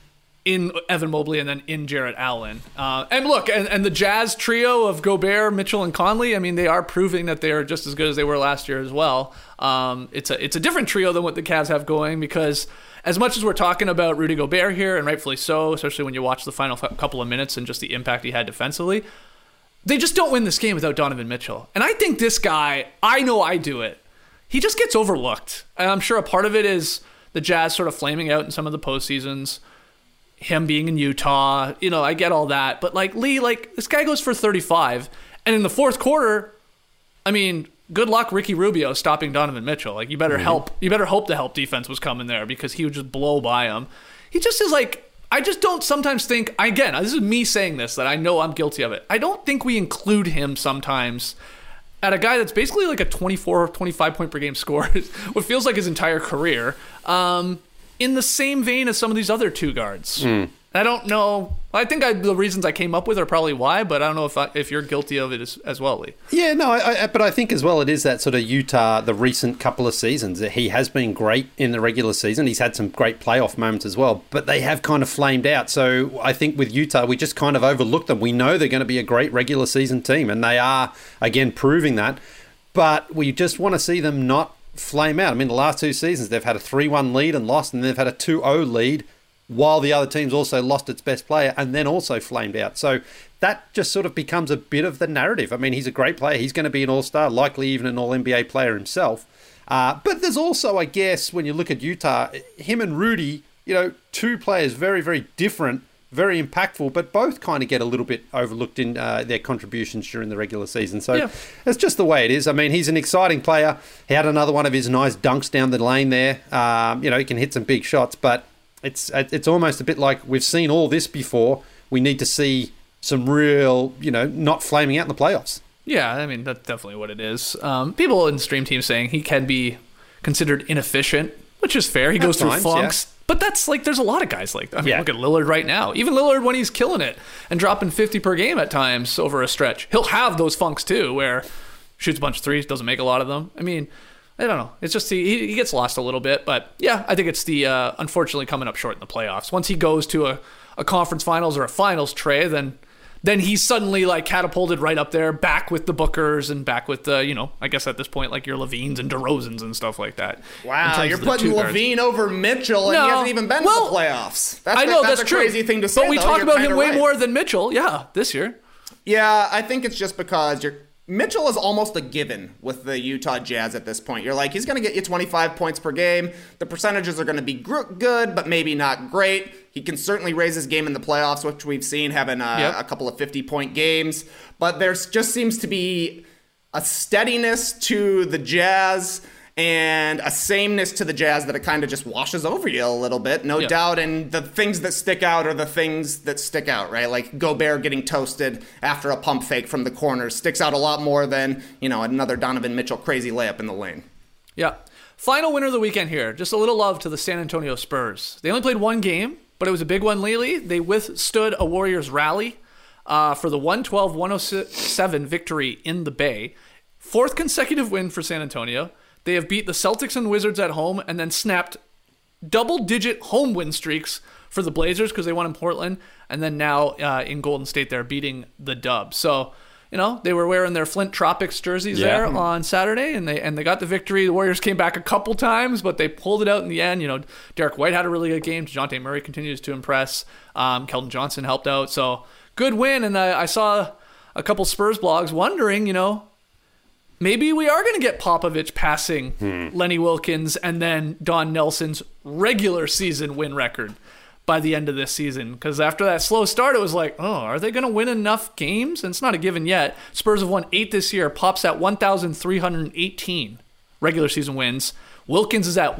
in Evan Mobley, and then in Jarrett Allen. And look, and the Jazz trio of Gobert, Mitchell, and Conley, I mean, they are proving that they are just as good as they were last year as well. It's a different trio than what the Cavs have going, because as much as we're talking about Rudy Gobert here, and rightfully so, especially when you watch the final couple of minutes and just the impact he had defensively, they just don't win this game without Donovan Mitchell. And I think this guy, I know I do it, he just gets overlooked. And I'm sure a part of it is the Jazz sort of flaming out in some of the postseasons, him being in Utah, I get all that. But Lee, this guy goes for 35. And in the fourth quarter, I mean, good luck Ricky Rubio stopping Donovan Mitchell. You better hope the help defense was coming there, because he would just blow by him. He just is I just don't sometimes think, again, this is me saying this, that I know I'm guilty of it. I don't think we include him sometimes at a guy that's basically like a 24, 25 point per game scorer, what feels like his entire career, in the same vein as some of these other two guards. I don't know. I think the reasons I came up with are probably why, but I don't know if you're guilty of it as well, Lee. Yeah, no, but I think as well it is that sort of Utah, the recent couple of seasons. He has been great in the regular season. He's had some great playoff moments as well, but they have kind of flamed out. So I think with Utah, we just kind of overlook them. We know they're going to be a great regular season team, and they are, again, proving that. But we just want to see them not flame out. I mean, the last two seasons, they've had a 3-1 lead and lost, and they've had a 2-0 lead, while the other team's also lost its best player and then also flamed out. So that just sort of becomes a bit of the narrative. I mean, he's a great player. He's going to be an all-star, likely even an all-NBA player himself. But there's also, I guess, when you look at Utah, him and Rudy, two players very, very different, very impactful, but both kind of get a little bit overlooked in their contributions during the regular season. So That's just the way it is. I mean, he's an exciting player. He had another one of his nice dunks down the lane there. He can hit some big shots, but it's almost a bit like we've seen all this before. We need to see some real, not flaming out in the playoffs. Yeah, I mean, that's definitely what it is. People in Stream Team saying he can be considered inefficient, which is fair. He goes through funks. Yeah. But that's there's a lot of guys like that. I mean, look at Lillard right now. Even Lillard, when he's killing it and dropping 50 per game at times over a stretch, he'll have those funks too, where shoots a bunch of threes, doesn't make a lot of them. I mean, I don't know. It's just he gets lost a little bit. But yeah, I think it's the unfortunately coming up short in the playoffs. Once he goes to a conference finals or a finals, Trey, then he's suddenly catapulted right up there, back with the Bookers and back with the, I guess at this point, your Levines and DeRozans and stuff like that. Wow, you're putting Levine over Mitchell, and he hasn't even been to the playoffs. That's a crazy thing to say. But we talk about him way more than Mitchell, this year. Yeah, I think it's just because Mitchell is almost a given with the Utah Jazz at this point. You're he's going to get you 25 points per game. The percentages are going to be good, but maybe not great. He can certainly raise his game in the playoffs, which we've seen having a couple of 50-point games. But there just seems to be a steadiness to the Jazz, and a sameness to the Jazz that it kind of just washes over you a little bit, no doubt. And the things that stick out are the things that stick out, right? Like Gobert getting toasted after a pump fake from the corner sticks out a lot more than, another Donovan Mitchell crazy layup in the lane. Yeah. Final winner of the weekend here. Just a little love to the San Antonio Spurs. They only played one game, but it was a big one lately. They withstood a Warriors rally for the 112-107 victory in the Bay. 4th consecutive win for San Antonio. They have beat the Celtics and Wizards at home and then snapped double-digit home win streaks for the Blazers because they won in Portland. And then now in Golden State, they're beating the Dubs. So, they were wearing their Flint Tropics jerseys there on Saturday, and they got the victory. The Warriors came back a couple times, but they pulled it out in the end. Derek White had a really good game. DeJounte Murray continues to impress. Keldon Johnson helped out. So, good win. And I saw a couple Spurs blogs wondering, maybe we are going to get Popovich passing Lenny Wilkens and then Don Nelson's regular season win record by the end of this season. Because after that slow start, it was like, are they going to win enough games? And it's not a given yet. Spurs have won 8 this year. Pop's at 1,318 regular season wins. Wilkins is at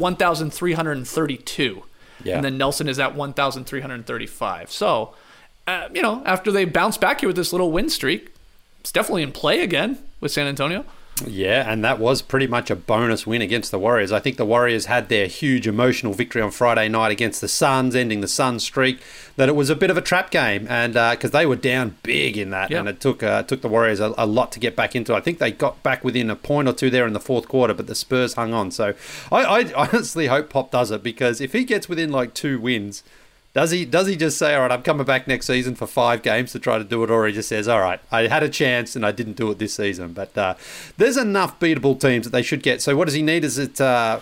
1,332. Yeah. And then Nelson is at 1,335. So, after they bounce back here with this little win streak, it's definitely in play again with San Antonio. Yeah, and that was pretty much a bonus win against the Warriors. I think the Warriors had their huge emotional victory on Friday night against the Suns, ending the Suns streak, that it was a bit of a trap game, and because they were down big in that, and it took the Warriors a lot to get back into it. I think they got back within a point or two there in the fourth quarter, but the Spurs hung on. So I honestly hope Pop does it, because if he gets within like 2 wins, Does he just say, all right, I'm coming back next season for 5 games to try to do it, or he just says, all right, I had a chance and I didn't do it this season? But there's enough beatable teams that they should get. So what does he need? Is it...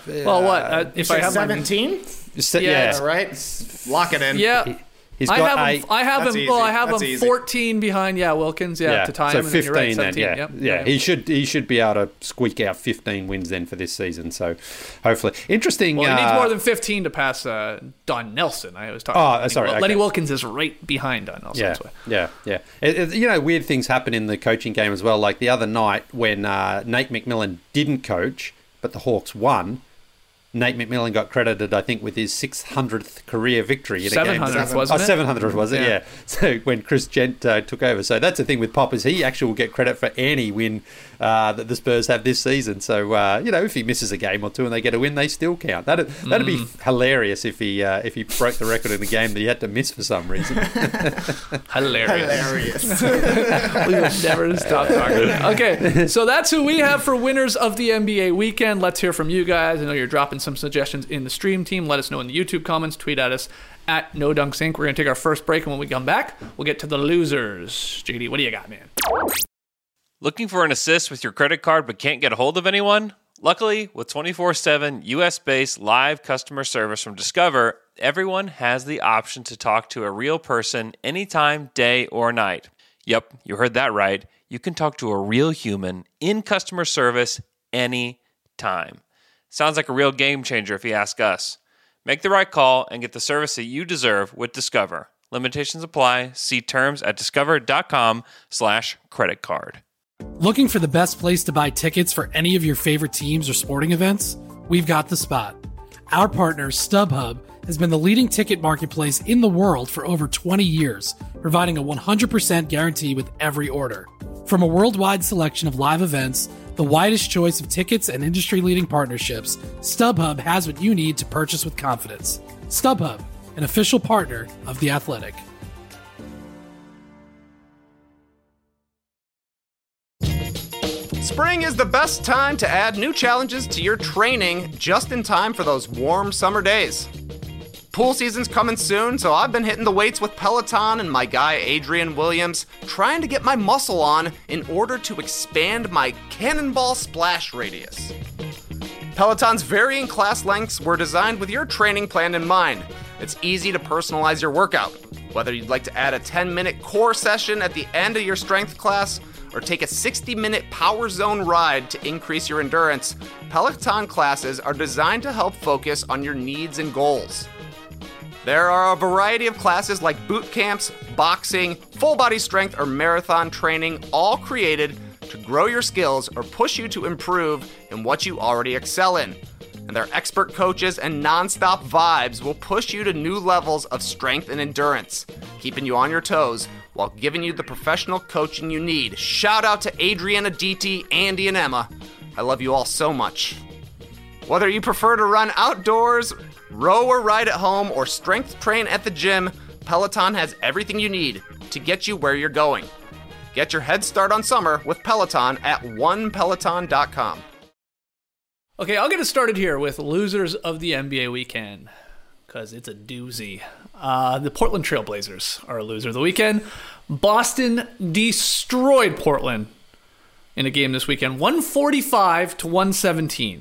if I have 17? Yeah, right? Lock it in. Yeah. He's got I have him 14 behind Wilkins to tie so him. 15 right, then, Yep. He should be able to squeak out 15 wins then for this season. So hopefully, interesting. Well, he needs more than 15 to pass Don Nelson. I was talking. Lenny Wilkins is right behind Don Nelson. Yeah. Weird things happen in the coaching game as well. Like the other night when Nate McMillan didn't coach, but the Hawks won. Nate McMillan got credited, I think, with his 600th career victory in a game. 700th, wasn't it? 700th, was it? Yeah. So when Chris Gent took over. So that's the thing with Pop, is he actually will get credit for any win that the Spurs have this season. So, if he misses a game or two and they get a win, they still count. That'd be hilarious if he broke the record in a game that he had to miss for some reason. Hilarious. We will never stop talking. Okay, so that's who we have for winners of the NBA weekend. Let's hear from you guys. I know you're dropping some suggestions in the stream team. Let us know in the YouTube comments. Tweet at us at NoDunksInc. We're going to take our first break, and when we come back, we'll get to the losers. JD, what do you got, man? Looking for an assist with your credit card but can't get a hold of anyone? Luckily, with 24/7 US-based live customer service from Discover, everyone has the option to talk to a real person anytime, day or night. Yep, you heard that right. You can talk to a real human in customer service anytime. Sounds like a real game changer if you ask us. Make the right call and get the service that you deserve with Discover. Limitations apply. See terms at discover.com/creditcard. Looking for the best place to buy tickets for any of your favorite teams or sporting events? We've got the spot. Our partner, StubHub, has been the leading ticket marketplace in the world for over 20 years, providing a 100% guarantee with every order. From a worldwide selection of live events, the widest choice of tickets and industry-leading partnerships, StubHub has what you need to purchase with confidence. StubHub, an official partner of The Athletic. Spring is the best time to add new challenges to your training just in time for those warm summer days. Pool season's coming soon, so I've been hitting the weights with Peloton and my guy Adrian Williams, trying to get my muscle on in order to expand my cannonball splash radius. Peloton's varying class lengths were designed with your training plan in mind. It's easy to personalize your workout. Whether you'd like to add a 10-minute core session at the end of your strength class, or take a 60-minute power zone ride to increase your endurance, Peloton classes are designed to help focus on your needs and goals. There are a variety of classes like boot camps, boxing, full body strength, or marathon training, all created to to grow your skills or push you to improve in what you already excel in. And their expert coaches and non-stop vibes will push you to new levels of strength and endurance, keeping you on your toes while giving you the professional coaching you need. Shout out to Adriana, DT, Andy, and Emma. I love you all so much. Whether you prefer to run outdoors, row or ride at home, or strength train at the gym, Peloton has everything you need to get you where you're going. Get your head start on summer with Peloton at onepeloton.com. Okay, I'll get it started here with losers of the NBA weekend, because it's a doozy. The Portland Trail Blazers are a loser of the weekend. Boston destroyed Portland in a game this weekend, 145-117.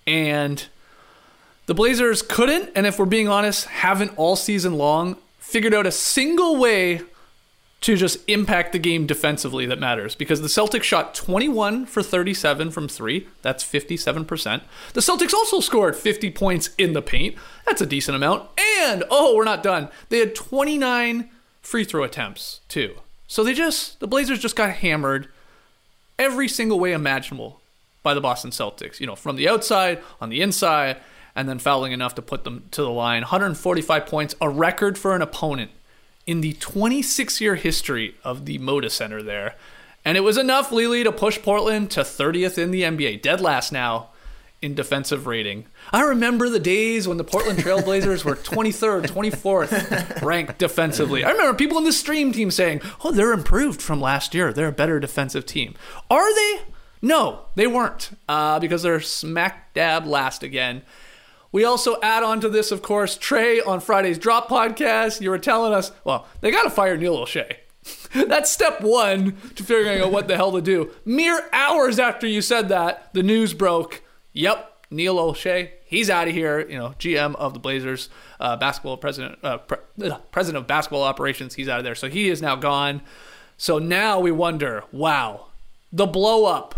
And the Blazers couldn't, and if we're being honest, haven't all season long, figured out a single way to just impact the game defensively that matters, because the Celtics shot 21 for 37 from three. That's 57%. The Celtics also scored 50 points in the paint. That's a decent amount. And, we're not done. They had 29 free throw attempts, too. So the Blazers just got hammered every single way imaginable by the Boston Celtics. From the outside, on the inside, and then fouling enough to put them to the line. 145 points, a record for an opponent in the 26-year history of the Moda Center there. And it was enough, Lily, to push Portland to 30th in the NBA, dead last now in defensive rating. I remember the days when the Portland Trail Blazers were 23rd, 24th ranked defensively. I remember people in the stream team saying, they're improved from last year. They're a better defensive team. Are they? No, they weren't, because they're smack dab last again. We also add on to this, of course, Trey on Friday's Drop podcast. You were telling us, they got to fire Neil O'Shea. That's step one to figuring out what the hell to do. Mere hours after you said that, the news broke. Yep, Neil O'Shea, he's out of here. GM of the Blazers, basketball president of basketball operations. He's out of there. So he is now gone. So now we wonder, wow, the blow up,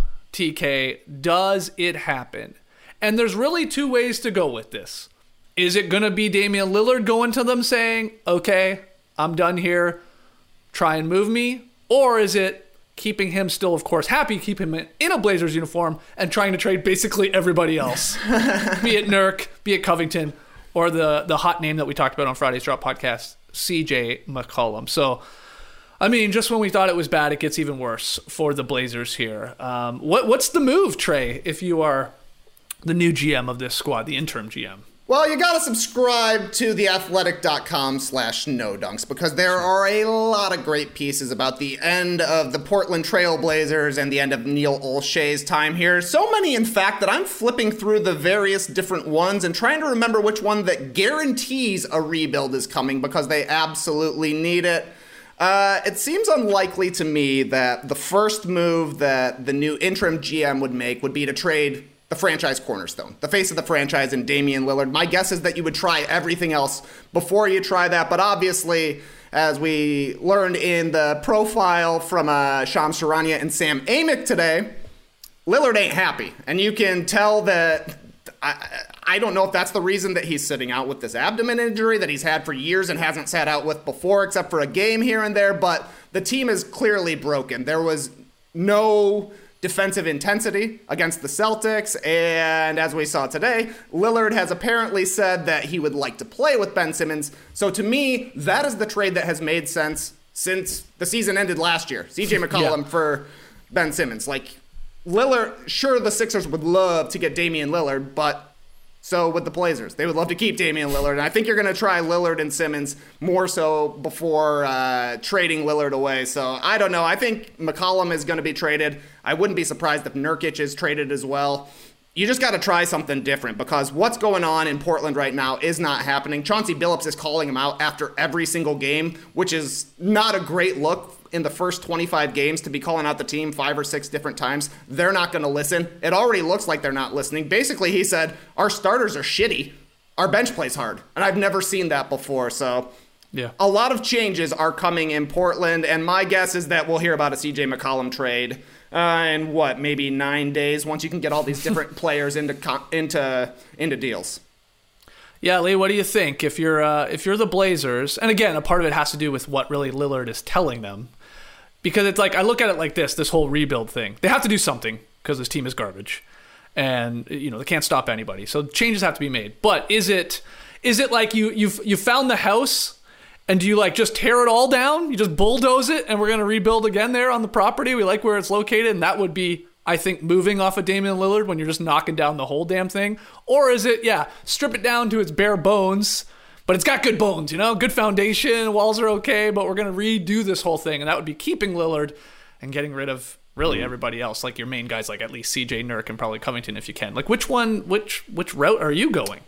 TK, does it happen? And there's really two ways to go with this. Is it going to be Damian Lillard going to them saying, okay, I'm done here, try and move me? Or is it keeping him still, of course, happy, keep him in a Blazers uniform and trying to trade basically everybody else? Be it Nurk, be it Covington, or the hot name that we talked about on Friday's Drop podcast, CJ McCollum. So, just when we thought it was bad, it gets even worse for the Blazers here. What's the move, Trey, if you are the new GM of this squad, the interim GM? Well, you gotta subscribe to theathletic.com/NoDunks, because there are a lot of great pieces about the end of the Portland Trail Blazers and the end of Neil O'Shea's time here. So many, in fact, that I'm flipping through the various different ones and trying to remember which one that guarantees a rebuild is coming, because they absolutely need it. It seems unlikely to me that the first move that the new interim GM would make would be to trade the franchise cornerstone, the face of the franchise in Damian Lillard. My guess is that you would try everything else before you try that. But obviously, as we learned in the profile from Shams Charania and Sam Amick today, Lillard ain't happy. And you can tell that, I don't know if that's the reason that he's sitting out with this abdomen injury that he's had for years and hasn't sat out with before, except for a game here and there. But the team is clearly broken. There was no defensive intensity against the Celtics, and as we saw today, Lillard has apparently said that he would like to play with Ben Simmons. So to me, that is the trade that has made sense since the season ended last year. CJ McCollum for Ben Simmons. Lillard, sure, the Sixers would love to get Damian Lillard, but so would the Blazers. They would love to keep Damian Lillard, and I think you're going to try Lillard and Simmons more so before trading Lillard away. So I don't know. I think McCollum is going to be traded. I wouldn't be surprised if Nurkic is traded as well. You just got to try something different, because what's going on in Portland right now is not happening. Chauncey Billups is calling him out after every single game, which is not a great look in the first 25 games to be calling out the team 5 or 6 different times. They're not going to listen. It already looks like they're not listening. Basically, he said, our starters are shitty. Our bench plays hard. And I've never seen that before. So a lot of changes are coming in Portland. And my guess is that we'll hear about a CJ McCollum trade in maybe 9 days, once you can get all these different players into deals. Yeah, Lee, what do you think? If you're the Blazers, and again, a part of it has to do with what really Lillard is telling them. Because it's like, I look at it like this whole rebuild thing. They have to do something because this team is garbage. And, they can't stop anybody. So changes have to be made. But is it like you found the house and do you like just tear it all down? You just bulldoze it and we're going to rebuild again there on the property? We like where it's located, and that would be, I think, moving off of Damian Lillard when you're just knocking down the whole damn thing. Or is it, strip it down to its bare bones, but it's got good bones, good foundation, walls are okay, but we're going to redo this whole thing. And that would be keeping Lillard and getting rid of really everybody else, like your main guys, like at least CJ, Nurk, and probably Covington if you can. Like which route are you going?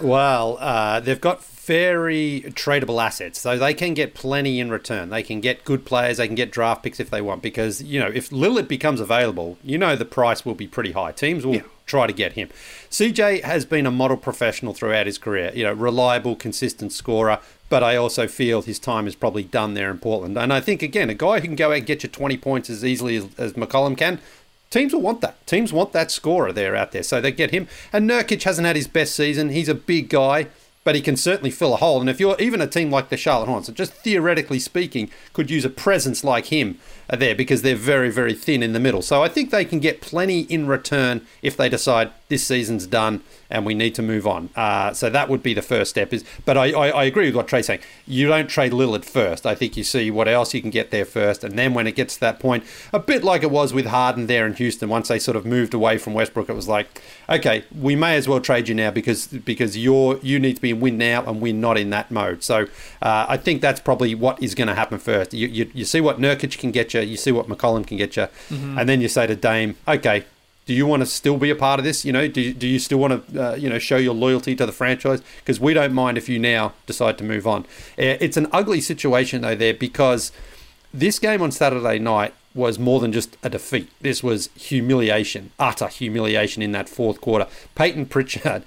Well, they've got very tradable assets, so they can get plenty in return. They can get good players, they can get draft picks if they want, because, if Lillard becomes available, the price will be pretty high. Teams will try to get him. CJ has been a model professional throughout his career, reliable, consistent scorer, but I also feel his time is probably done there in Portland. And I think, again, a guy who can go out and get you 20 points as easily as McCollum can, teams will want that. Teams want that scorer there out there, so they get him. And Nurkic hasn't had his best season. He's a big guy, but he can certainly fill a hole. And if you're even a team like the Charlotte Hornets, so just theoretically speaking, could use a presence like him there because they're very, very thin in the middle. So I think they can get plenty in return if they decide this season's done and we need to move on. So that would be the first step. But I agree with what Trey's saying. You don't trade Lillard first. I think you see what else you can get there first. And then when it gets to that point, a bit like it was with Harden there in Houston, once they sort of moved away from Westbrook, it was like, okay, we may as well trade you now because you need to be in win now and we're not in that mode. So I think that's probably what is going to happen first. You see what Nurkic can get you, you see what McCollum can get you, and then you say to Dame, okay, do you want to still be a part of this? Do you still want to show your loyalty to the franchise? Because we don't mind if you now decide to move on. It's an ugly situation though there, because this game on Saturday night was more than just a defeat. This was humiliation, utter humiliation in that fourth quarter. Peyton Pritchard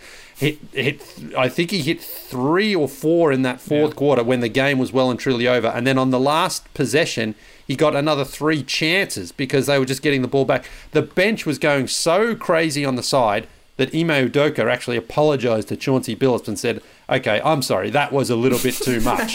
I think he hit 3 or 4 in that fourth quarter when the game was well and truly over. And then on the last possession, he got another 3 chances because they were just getting the ball back. The bench was going so crazy on the side that Ime Udoka actually apologized to Chauncey Billups and said, okay, I'm sorry, that was a little bit too much.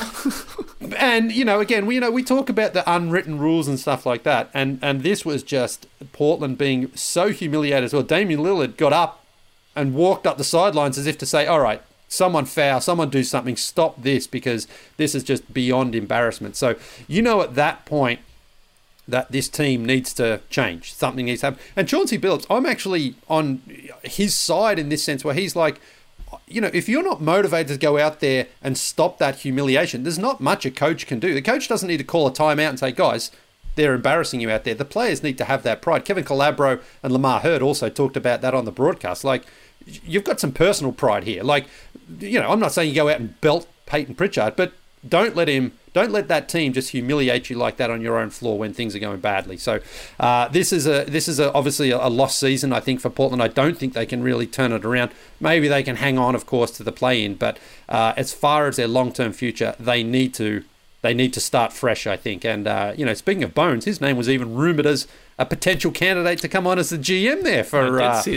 And, again, we talk about the unwritten rules and stuff like that. And this was just Portland being so humiliated as well. Damian Lillard got up and walked up the sidelines as if to say, all right, someone foul, someone do something, stop this, because this is just beyond embarrassment. So, at that point that this team needs to change. Something needs to happen. And Chauncey Billups, I'm actually on his side in this sense where he's like, if you're not motivated to go out there and stop that humiliation, there's not much a coach can do. The coach doesn't need to call a timeout and say, guys, they're embarrassing you out there. The players need to have that pride. Kevin Calabro and Lamar Hurd also talked about that on the broadcast. Like, you've got some personal pride here. Like, I'm not saying you go out and belt Peyton Pritchard, but don't let that team just humiliate you like that on your own floor when things are going badly. So this is obviously a lost season, I think, for Portland. I don't think they can really turn it around. Maybe they can hang on, of course, to the play-in, but as far as their long-term future, they need to start fresh, I think. And speaking of Bones, his name was even rumored as a potential candidate to come on as the GM there for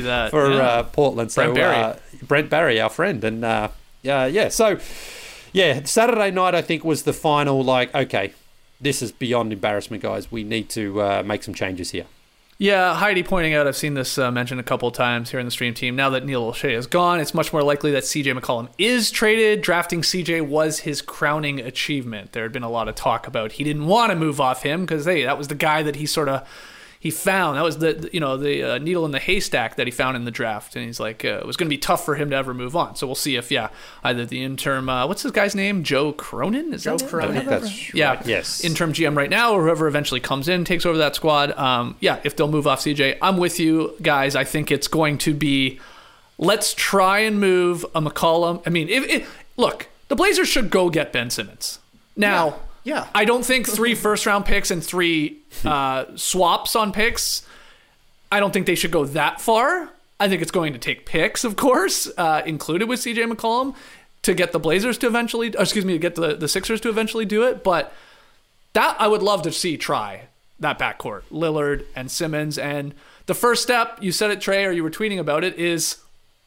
Portland. So Brent Barry, our friend, and So. Yeah, Saturday night, I think, was the final, okay, this is beyond embarrassment, guys. We need to make some changes here. Yeah, Heidi pointing out, I've seen this mentioned a couple of times here in the stream team. Now that Neil O'Shea is gone, it's much more likely that CJ McCollum is traded. Drafting CJ was his crowning achievement. There had been a lot of talk about he didn't want to move off him because, hey, that was the guy that he found. That was the needle in the haystack that he found in the draft. And he's like, it was going to be tough for him to ever move on. So we'll see if, either the interim, what's this guy's name? Joe Cronin? Joe Cronin. That's right. Yes. Interim GM right now, or whoever eventually comes in, takes over that squad. If they'll move off CJ, I'm with you guys. I think it's going to be, let's try and move a McCollum. I mean, look, the Blazers should go get Ben Simmons. Now, Yeah. I don't think 3 first-round picks and 3 swaps on picks, I don't think they should go that far. I think it's going to take picks, of course, included with CJ McCollum, to get the Blazers to eventually, to get the Sixers to eventually do it. But that I would love to see try that backcourt, Lillard and Simmons. And the first step, you said it, Trey, or you were tweeting about it, is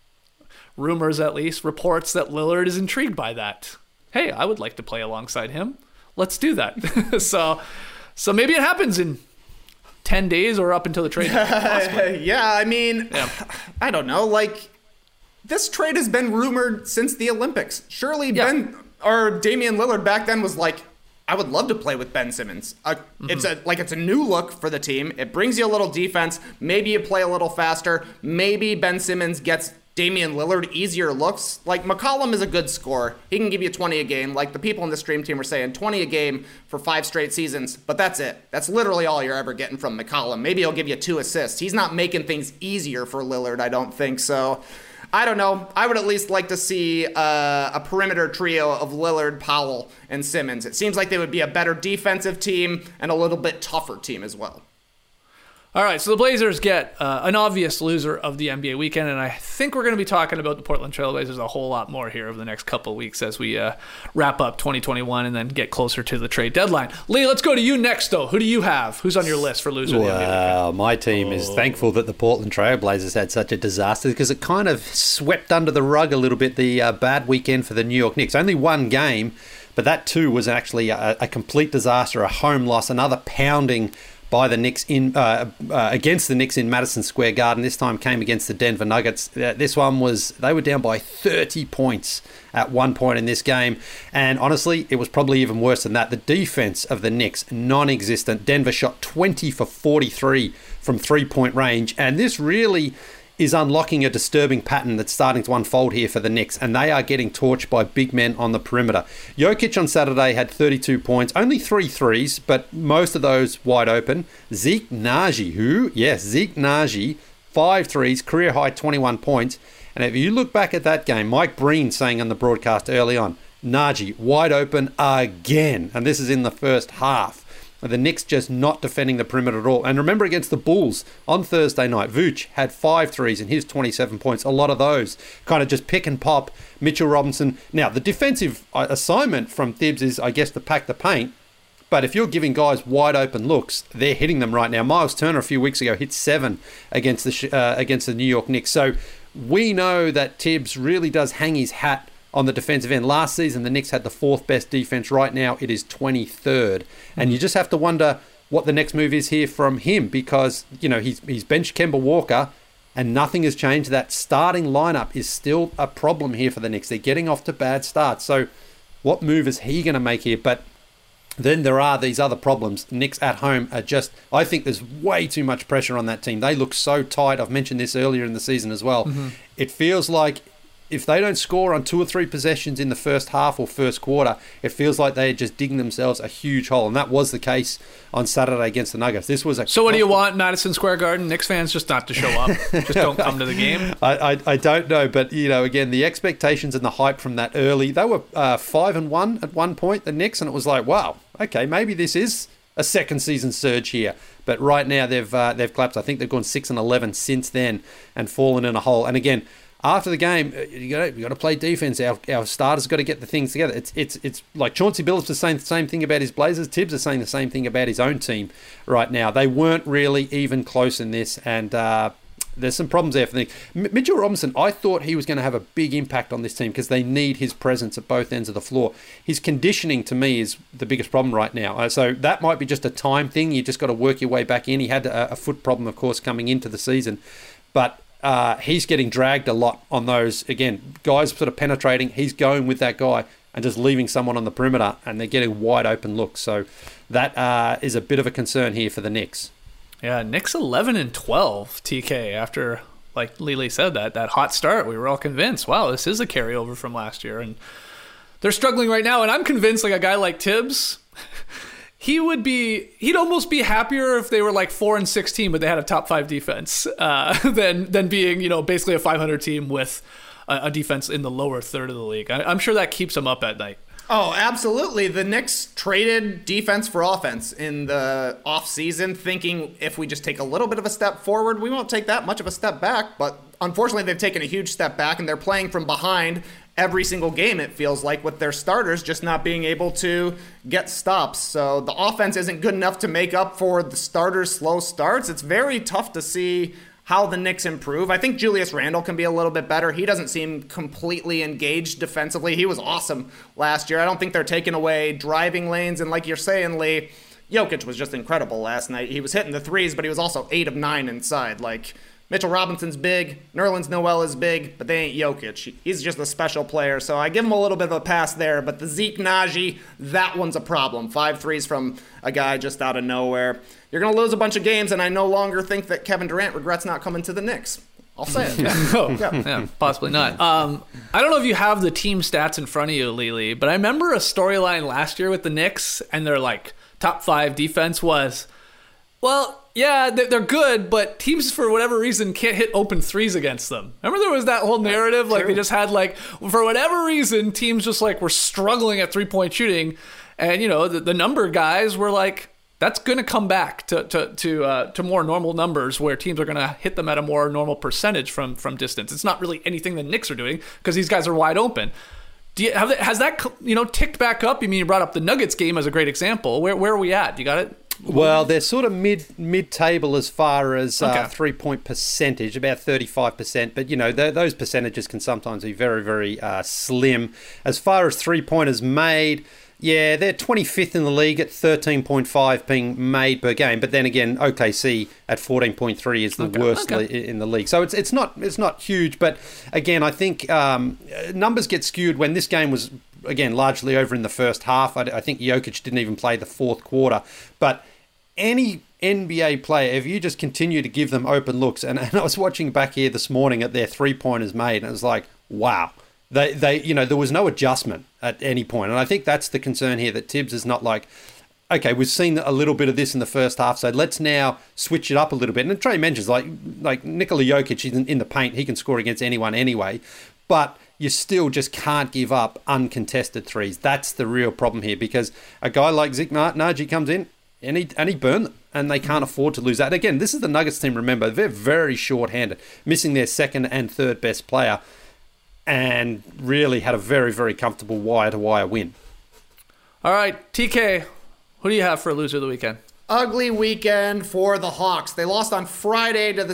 rumors, at least, reports that Lillard is intrigued by that. Hey, I would like to play alongside him. Let's do that. So So maybe it happens in 10 days or up until the trade. Yeah, I mean, I don't know. Like, this trade has been rumored since the Olympics. Surely Damian Lillard back then was like, I would love to play with Ben Simmons. It's a new look for the team. It brings you a little defense. Maybe you play a little faster. Maybe Ben Simmons gets Damian Lillard easier looks. Like, McCollum is a good scorer. He can give you 20 a game. Like the people in the stream team were saying, 20 a game for 5 straight seasons. But that's it. That's literally all you're ever getting from McCollum. Maybe he'll give you 2 assists. He's not making things easier for Lillard, I don't think. So, I don't know. I would at least like to see a perimeter trio of Lillard, Powell, and Simmons. It seems like they would be a better defensive team and a little bit tougher team as well. All right, so the Blazers get an obvious loser of the NBA weekend, and I think we're going to be talking about the Portland Trail Blazers a whole lot more here over the next couple of weeks as we wrap up 2021 and then get closer to the trade deadline. Lee, let's go to you next, though. Who do you have? Who's on your list for loser of the NBA weekend? Well, my team is thankful that the Portland Trail Blazers had such a disaster because it kind of swept under the rug a little bit the bad weekend for the New York Knicks. Only one game, but that too was actually a complete disaster, a home loss, another pounding by the Knicks against the Knicks in Madison Square Garden. This time came against the Denver Nuggets. This one they were down by 30 points at one point in this game. And honestly, it was probably even worse than that. The defense of the Knicks, non-existent. Denver shot 20 for 43 from three-point range. And this really is unlocking a disturbing pattern that's starting to unfold here for the Knicks, and they are getting torched by big men on the perimeter. Jokic on Saturday had 32 points, only 3 threes, but most of those wide open. Zeke Naji, 5 threes, career high 21 points. And if you look back at that game, Mike Breen saying on the broadcast early on, Naji wide open again, and this is in the first half. The Knicks just not defending the perimeter at all. And remember against the Bulls on Thursday night, Vooch had 5 threes in his 27 points. A lot of those kind of just pick and pop. Mitchell Robinson. Now, the defensive assignment from Thibs is, I guess, to pack the paint. But if you're giving guys wide open looks, they're hitting them right now. Miles Turner a few weeks ago hit 7 against the New York Knicks. So we know that Thibs really does hang his hat on the defensive end. Last season, the Knicks had the 4th best defense. Right now, it is 23rd. And you just have to wonder what the next move is here from him because, he's benched Kemba Walker and nothing has changed. That starting lineup is still a problem here for the Knicks. They're getting off to bad starts. So what move is he going to make here? But then there are these other problems. Knicks at home are just, I think there's way too much pressure on that team. They look so tight. I've mentioned this earlier in the season as well. It feels like if they don't score on 2 or 3 possessions in the first half or first quarter, it feels like they're just digging themselves a huge hole. And that was the case on Saturday against the Nuggets. This was So what do you want, Madison Square Garden? Knicks fans just not to show up? Just don't come to the game? I don't know. But, again, the expectations and the hype from that early, they were 5-1 at one point, the Knicks, and it was like, wow, okay, maybe this is a second season surge here. But right now they've collapsed. I think they've gone 6-11 since then and fallen in a hole. And again, after the game, you got to play defense. Our starters got to get the things together. It's like Chauncey Billups is saying the same thing about his Blazers. Thibs is saying the same thing about his own team right now. They weren't really even close in this, and there's some problems there for the Knicks. Mitchell Robinson, I thought he was going to have a big impact on this team because they need his presence at both ends of the floor. His conditioning, to me, is the biggest problem right now. So that might be just a time thing. You just got to work your way back in. He had a foot problem, of course, coming into the season, but he's getting dragged a lot on those. Again, guys sort of penetrating. He's going with that guy and just leaving someone on the perimeter, and they're getting wide open looks. So that is a bit of a concern here for the Knicks. Yeah, Knicks 11-12, TK, after, like Lily said, that hot start. We were all convinced, wow, this is a carryover from last year. And they're struggling right now, and I'm convinced like a guy like Thibs, he'd almost be happier if they were like 4-16, but they had a top 5 defense than being, basically a 500 team with a defense in the lower third of the league. I'm sure that keeps him up at night. Oh, absolutely. The Knicks traded defense for offense in the offseason, thinking if we just take a little bit of a step forward, we won't take that much of a step back. But unfortunately, they've taken a huge step back, and they're playing from behind every single game, it feels like, with their starters just not being able to get stops. So the offense isn't good enough to make up for the starters' slow starts. It's very tough to see how the Knicks improve. I think Julius Randle can be a little bit better. He doesn't seem completely engaged defensively. He was awesome last year. I don't think they're taking away driving lanes. And like you're saying, Lee, Jokic was just incredible last night. He was hitting the threes, but he was also 8 of 9 inside. Like, Mitchell Robinson's big, Nerlens Noel is big, but they ain't Jokic. He's just a special player, so I give him a little bit of a pass there. But the Zeke Najee, that one's a problem. 5 threes from a guy just out of nowhere. You're going to lose a bunch of games, and I no longer think that Kevin Durant regrets not coming to the Knicks. I'll say it. Yeah, possibly not. I don't know if you have the team stats in front of you, Lily, but I remember a storyline last year with the Knicks, and their like top 5 defense was, well, yeah, they're good, but teams for whatever reason can't hit open threes against them. Remember there was that whole narrative, like they just had like, for whatever reason, teams just like were struggling at 3-point shooting, and the number guys were like, that's going to come back to more normal numbers where teams are going to hit them at a more normal percentage from distance. It's not really anything the Knicks are doing because these guys are wide open. Has that ticked back up? I mean, you brought up the Nuggets game as a great example. Where are we at? You got it? Well, they're sort of mid-table as far as 3-point percentage, about 35%. But, those percentages can sometimes be very, very slim. As far as three-pointers made, yeah, they're 25th in the league at 13.5 being made per game. But then again, OKC at 14.3 is the worst in the league. So it's not huge. But again, I think numbers get skewed when this game was, again, largely over in the first half. I think Jokic didn't even play the fourth quarter. But any NBA player, if you just continue to give them open looks, and I was watching back here this morning at their three-pointers made, and it was like, wow. They there was no adjustment at any point. And I think that's the concern here, that Tibbs is not like, okay, we've seen a little bit of this in the first half, so let's now switch it up a little bit. And Trey mentions, like Nikola Jokic is in the paint. He can score against anyone anyway. But you still just can't give up uncontested threes. That's the real problem here, because a guy like Zeke Najee comes in and he burned them, and they can't afford to lose that. Again, this is the Nuggets team, remember. They're very short-handed, missing their second and third best player, and really had a very, very comfortable wire-to-wire win. All right, TK, who do you have for a loser of the weekend? Ugly weekend for the Hawks. They lost on Friday to the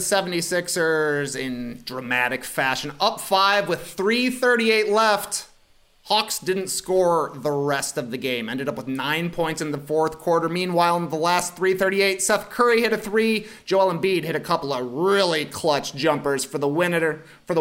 76ers in dramatic fashion. Up 5 with 3:38 left. Hawks didn't score the rest of the game. Ended up with 9 points in the fourth quarter. Meanwhile, in the last 3:38, Seth Curry hit a 3. Joel Embiid hit a couple of really clutch jumpers for the winner.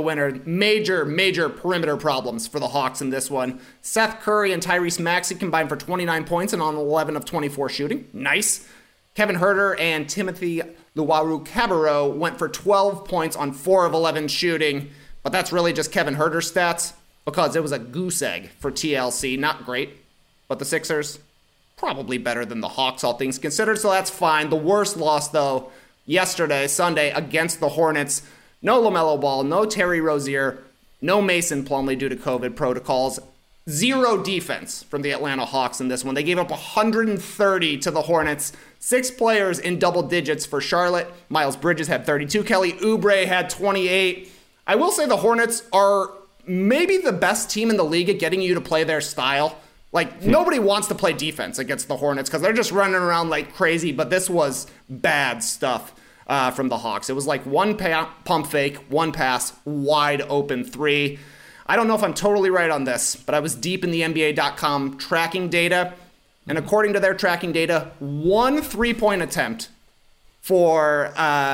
Major perimeter problems for the Hawks in this one. Seth Curry and Tyrese Maxey combined for 29 points and on 11 of 24 shooting. Nice. Kevin Huerter and Timothy Luwawu-Cabarrot went for 12 points on 4 of 11 shooting. But that's really just Kevin Huerter's stats, because it was a goose egg for TLC. Not great, but the Sixers, probably better than the Hawks, all things considered, so that's fine. The worst loss, though, yesterday, Sunday, against the Hornets. No LaMelo Ball, no Terry Rozier, no Mason Plumlee due to COVID protocols. 0 defense from the Atlanta Hawks in this one. They gave up 130 to the Hornets. 6 players in double digits for Charlotte. Miles Bridges had 32. Kelly Oubre had 28. I will say the Hornets are maybe the best team in the league at getting you to play their style. Like, nobody wants to play defense against the Hornets because they're just running around like crazy, but this was bad stuff from the Hawks. It was like one pump fake, one pass, wide open 3. I don't know if I'm totally right on this, but I was deep in the NBA.com tracking data, and according to their tracking data, 1 3-point attempt for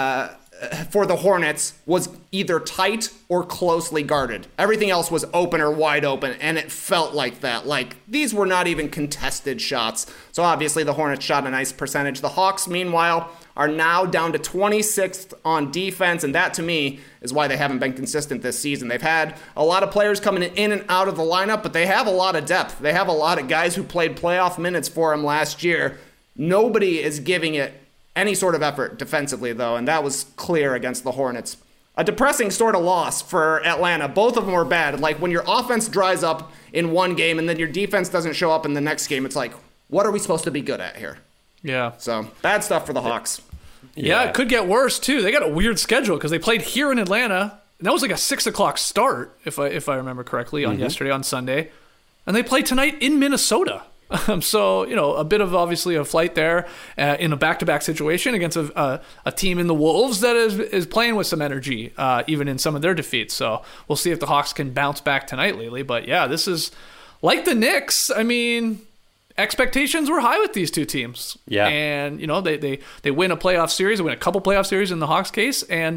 the Hornets was either tight or closely guarded. Everything else was open or wide open, and it felt like that. Like, these were not even contested shots. So obviously the Hornets shot a nice percentage. The Hawks, meanwhile, are now down to 26th on defense, and that, to me, is why they haven't been consistent this season. They've had a lot of players coming in and out of the lineup, but they have a lot of depth. They have a lot of guys who played playoff minutes for them last year. Nobody is giving it any sort of effort defensively, though, and that was clear against the Hornets. A depressing sort of loss for Atlanta. Both of them were bad. Like, when your offense dries up in one game and then your defense doesn't show up in the next game, it's like, what are we supposed to be good at here? Yeah. So, bad stuff for the Hawks. Yeah, it could get worse, too. They got a weird schedule because they played here in Atlanta. And that was like a 6 o'clock start, if I remember correctly, on yesterday, on Sunday. And they play tonight in Minnesota. So, a bit of obviously a flight there in a back-to-back situation against a team in the Wolves that is playing with some energy, even in some of their defeats. So we'll see if the Hawks can bounce back tonight, Lily. But yeah, this is like the Knicks. I mean, expectations were high with these two teams. Yeah. And, they win a playoff series, they win a couple playoff series in the Hawks case, and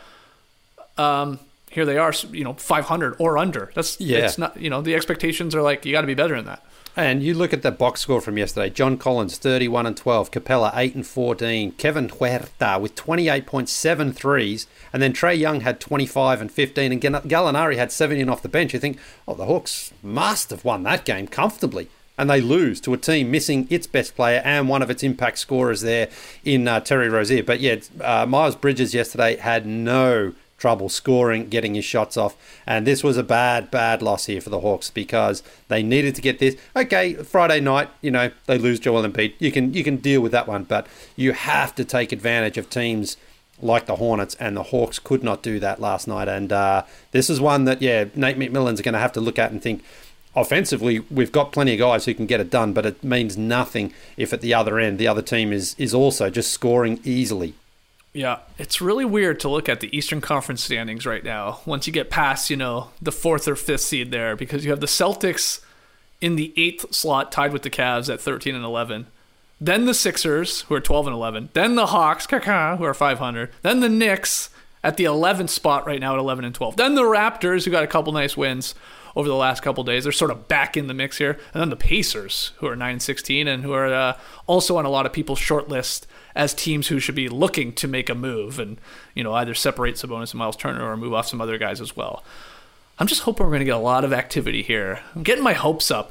here they are, 500 or under. It's not, the expectations are like, you got to be better than that. And you look at the box score from yesterday. John Collins, 31-12. Capella, 8-14. Kevin Huerta with 28.7 threes. And then Trae Young had 25 and 15. And Gallinari had 17 off the bench. You think, the Hawks must have won that game comfortably. And they lose to a team missing its best player and one of its impact scorers there in Terry Rozier. But Miles Bridges yesterday had no trouble scoring, getting his shots off, and this was a bad loss here for the Hawks because they needed to get this. Okay, Friday night, they lose Joel Embiid. You can deal with that one, but you have to take advantage of teams like the Hornets, and the Hawks could not do that last night. And this is one that Nate McMillan's going to have to look at and think, offensively, we've got plenty of guys who can get it done, but it means nothing if at the other end the other team is also just scoring easily. Yeah, it's really weird to look at the Eastern Conference standings right now once you get past, the 4th or 5th seed there, because you have the Celtics in the 8th slot tied with the Cavs at 13 and 11. Then the Sixers, who are 12 and 11. Then the Hawks, who are 500. Then the Knicks at the 11th spot right now at 11 and 12. Then the Raptors, who got a couple nice wins over the last couple days. They're sort of back in the mix here. And then the Pacers, who are 9-16 and who are also on a lot of people's short list as teams who should be looking to make a move and, either separate Sabonis and Miles Turner or move off some other guys as well. I'm just hoping we're going to get a lot of activity here. I'm getting my hopes up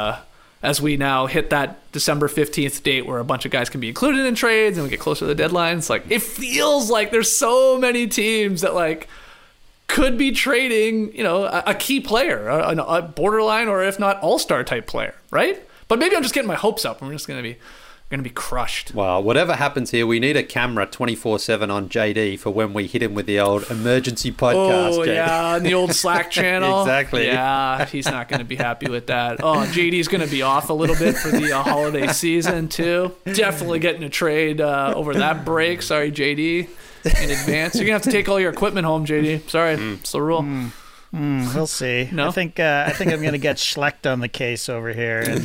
as we now hit that December 15th date where a bunch of guys can be included in trades and we get closer to the deadline. It's like, it feels like there's so many teams that could be trading, a key player, a borderline or if not all-star type player, right? But maybe I'm just getting my hopes up and we're just going to be crushed. Well, whatever happens here, we need a camera 24/7 on JD for when we hit him with the old emergency podcast. Oh, JD. Yeah, on the old Slack channel. Exactly. Yeah, he's not going to be happy with that. Oh, JD's going to be off a little bit for the holiday season, too. Definitely getting a trade over that break. Sorry, JD, in advance. You're going to have to take all your equipment home, JD. Sorry, it's the rule. We'll see. No? I think I'm going to get Schlecht on the case over here. And,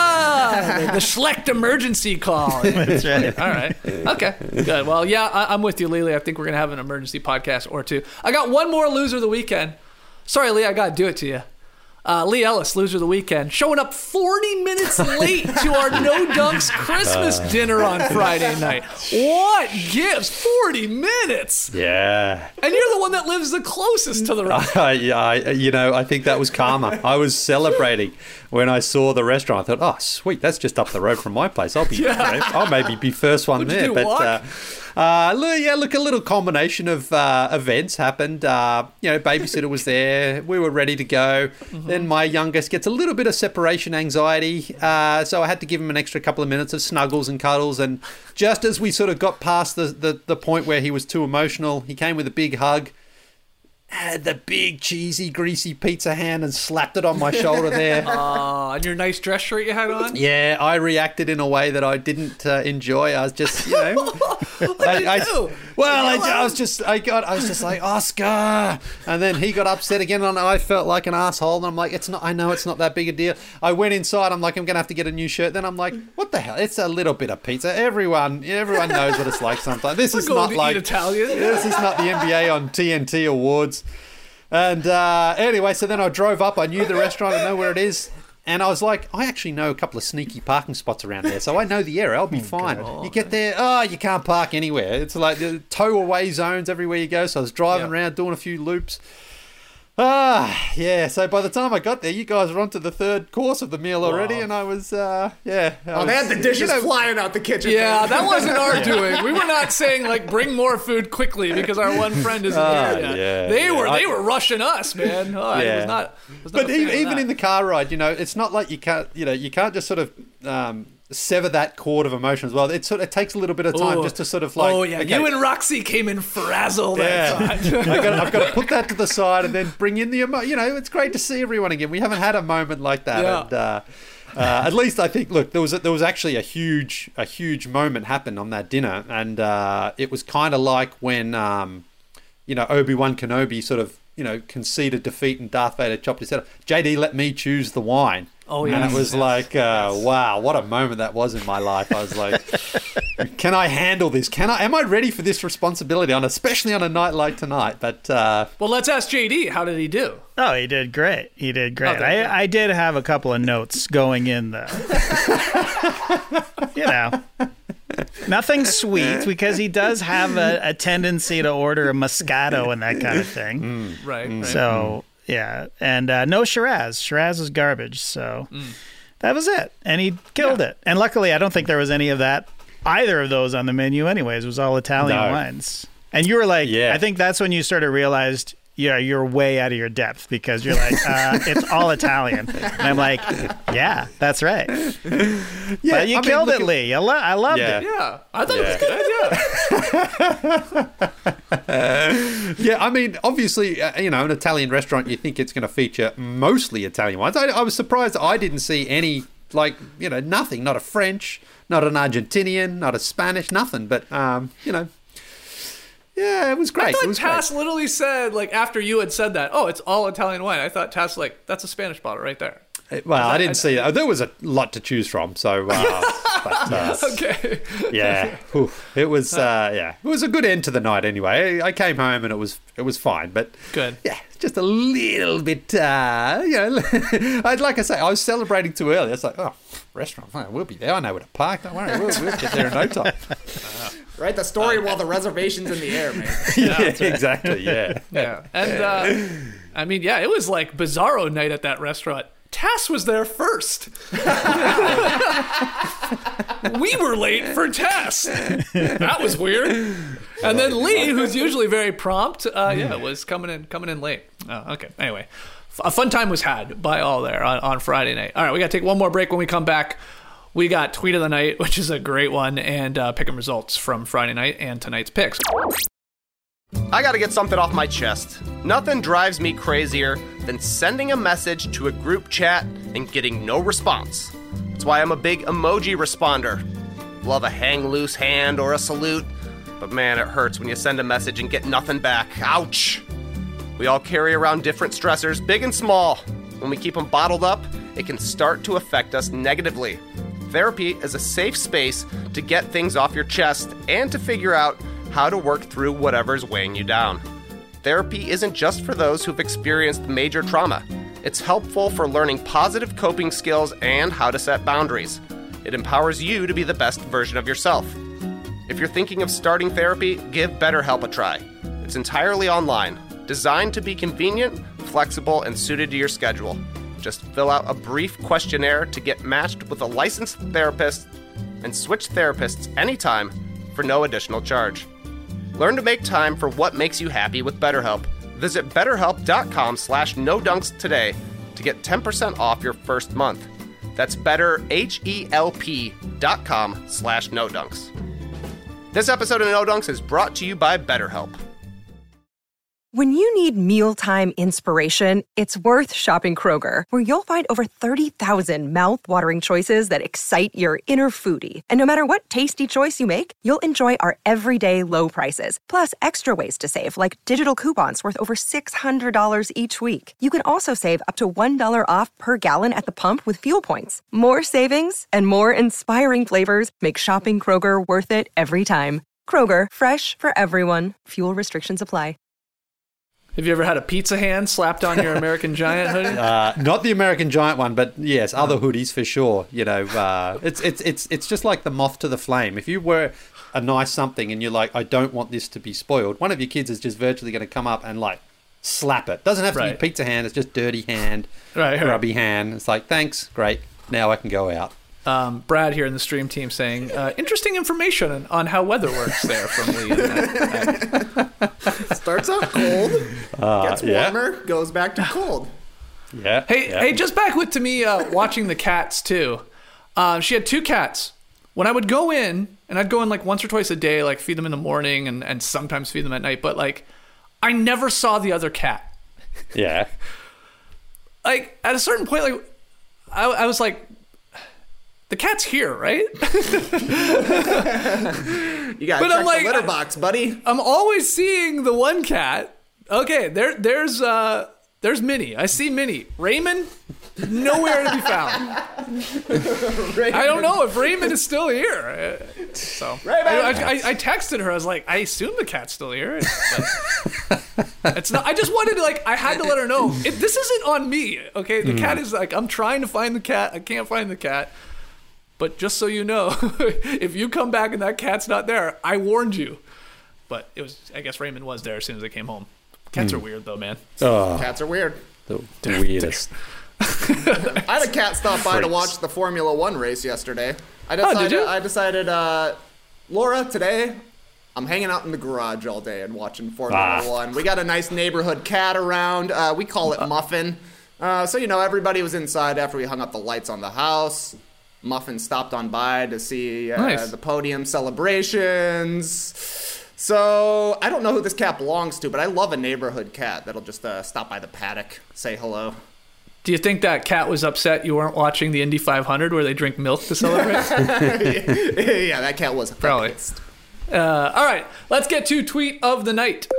the Schlecht emergency call. That's right. All right. Okay. Good. Well, yeah, I'm with you, Lily. I think we're going to have an emergency podcast or two. I got one more loser of the weekend. Sorry, Lee, I got to do it to you. Lee Ellis, loser of the weekend, showing up 40 minutes late to our No Dunks Christmas dinner on Friday night. What gives? 40 minutes? Yeah. And you're the one that lives the closest to the restaurant. I think that was karma. I was celebrating when I saw the restaurant. I thought, oh, sweet, that's just up the road from my place. I'll maybe be first one there. Look, a little combination of events happened. Babysitter was there. We were ready to go. Mm-hmm. Then my youngest gets a little bit of separation anxiety, so I had to give him an extra couple of minutes of snuggles and cuddles. And just as we sort of got past the point where he was too emotional, he came with a big hug. Had the big, cheesy, greasy pizza hand and slapped it on my shoulder there. And your nice dress shirt you had on? Yeah, I reacted in a way that I didn't enjoy. I was just, I was just like, Oscar. And then he got upset again and I felt like an asshole. And I'm like, I know it's not that big a deal. I went inside. I'm like, I'm going to have to get a new shirt. Then I'm like, what the hell? It's a little bit of pizza. Everyone knows what it's like sometimes. This is not like Italian. This is not the NBA on TNT Awards. And anyway, so then I drove up. I knew the restaurant. I know where it is. And I was like, I actually know a couple of sneaky parking spots around there, so I know the area. I'll be fine. God. You get there, you can't park anywhere. It's like the tow-away zones everywhere you go. So I was driving around, doing a few loops. So by the time I got there, you guys were onto the third course of the meal already, and I was, they had the dishes flying out the kitchen. Yeah, that wasn't our doing. We were not saying, bring more food quickly because our one friend isn't here yet. They were rushing us, man. It was not even in the car ride, it's not like you can't just sort of... sever that cord of emotion as well. It takes a little bit of time just to sort of like... Okay. You and Roxy came in frazzled. I've got to put that to the side and then bring in the emotion. It's great to see everyone again. We haven't had a moment like that. Yeah. And, at least I think, look, there was actually a huge moment happened on that dinner, and it was kind of like when Obi-Wan Kenobi sort of conceded defeat and Darth Vader chopped his head off. JD let me choose the wine. Oh, yeah. And it was wow, what a moment that was in my life. I was like, can I handle this? Am I ready for this responsibility, especially on a night like tonight? But well, let's ask JD. How did he do? Oh, he did great. I did have a couple of notes going in, though. Nothing sweet, because he does have a tendency to order a Moscato and that kind of thing. Right. So... yeah, and no Shiraz. Shiraz is garbage, so that was it. And he killed it. And luckily, I don't think there was any of that, either of those on the menu anyways. It was all Italian wines. And you were like, I think that's when you sort of realized, you're way out of your depth, because you're like, it's all Italian. And I'm like, yeah, that's right. But you killed it, Lee. I loved it. Yeah, I thought it was a good idea. Yeah, I mean, obviously, an Italian restaurant, you think it's going to feature mostly Italian wines. I was surprised I didn't see any, nothing. Not a French, not an Argentinian, not a Spanish, nothing. But, yeah, it was great. I thought Tass literally said, after you had said that, it's all Italian wine. I thought Tass that's a Spanish bottle right there. Well, I didn't see that. There was a lot to choose from, so... okay. Yeah. It was, it was a good end to the night anyway. I came home and it was fine, but... good. Yeah, just a little bit, like I say, I was celebrating too early. It's like, restaurant, we'll be there. I know where to park. Don't worry, we'll get there in no time. Write the story while the reservation's in the air, man. Yeah, exactly, yeah. And, it was like Bizarro night at that restaurant. Tass was there first. We were late for Tass. That was weird. And then Lee, who's usually very prompt, was coming in late. Oh, okay. Anyway, a fun time was had by all there on Friday night. All right, we got to take one more break. When we come back, we got Tweet of the Night, which is a great one, and pick 'em results from Friday night and tonight's picks. I gotta get something off my chest. Nothing drives me crazier than sending a message to a group chat and getting no response. That's why I'm a big emoji responder. Love a hang loose hand or a salute, but man, it hurts when you send a message and get nothing back. Ouch! We all carry around different stressors, big and small. When we keep them bottled up, it can start to affect us negatively. Therapy is a safe space to get things off your chest and to figure out how to work through whatever's weighing you down. Therapy isn't just for those who've experienced major trauma. It's helpful for learning positive coping skills and how to set boundaries. It empowers you to be the best version of yourself. If you're thinking of starting therapy, give BetterHelp a try. It's entirely online, designed to be convenient, flexible, and suited to your schedule. Just fill out a brief questionnaire to get matched with a licensed therapist and switch therapists anytime for no additional charge. Learn to make time for what makes you happy with BetterHelp. Visit BetterHelp.com/NoDunks today to get 10% off your first month. That's BetterHelp.com/NoDunks. This episode of No Dunks is brought to you by BetterHelp. When you need mealtime inspiration, it's worth shopping Kroger, where you'll find over 30,000 mouth-watering choices that excite your inner foodie. And no matter what tasty choice you make, you'll enjoy our everyday low prices, plus extra ways to save, like digital coupons worth over $600 each week. You can also save up to $1 off per gallon at the pump with fuel points. More savings and more inspiring flavors make shopping Kroger worth it every time. Kroger, fresh for everyone. Fuel restrictions apply. Have you ever had a pizza hand slapped on your American Giant hoodie? Not the American Giant one, but yes, other hoodies for sure. It's just like the moth to the flame. If you wear a nice something and you're like, I don't want this to be spoiled, one of your kids is just virtually going to come up and slap it. Doesn't have to be pizza hand. It's just dirty hand, grubby hand. It's like, thanks, great. Now I can go out. Brad here in the stream team saying, interesting information on how weather works there from Lee. Starts out cold, gets warmer, goes back to cold. Yeah. Hey, just back with to me watching the cats too. She had 2 cats. When I would go in, and I'd go in once or twice a day, feed them in the morning and sometimes feed them at night, but I never saw the other cat. Yeah. At a certain point, I was like, the cat's here, right? You gotta check the litter box, buddy. I'm always seeing the one cat, Okay, there's Minnie. I see Minnie. Raymond, nowhere to be found. I don't know if Raymond is still here. So I texted her. I was like, I assume the cat's still here. It's not. I just wanted to I had to let her know this isn't on me. Okay, the cat is I'm trying to find the cat. I can't find the cat. But just so you know, if you come back and that cat's not there, I warned you. But it was. I guess Raymond was there as soon as I came home. Cats are weird, though, man. Cats are weird. The weirdest. I had a cat stop by to watch the Formula One race yesterday. Did you? I decided, Laura, today I'm hanging out in the garage all day and watching Formula One. We got a nice neighborhood cat around. We call it Muffin. So, everybody was inside after we hung up the lights on the house. Muffin stopped on by to see the podium celebrations. So, I don't know who this cat belongs to, but I love a neighborhood cat that'll just stop by the paddock, say hello. Do you think that cat was upset you weren't watching the Indy 500 where they drink milk to celebrate? Yeah, that cat was probably. All right, let's get to Tweet of the Night.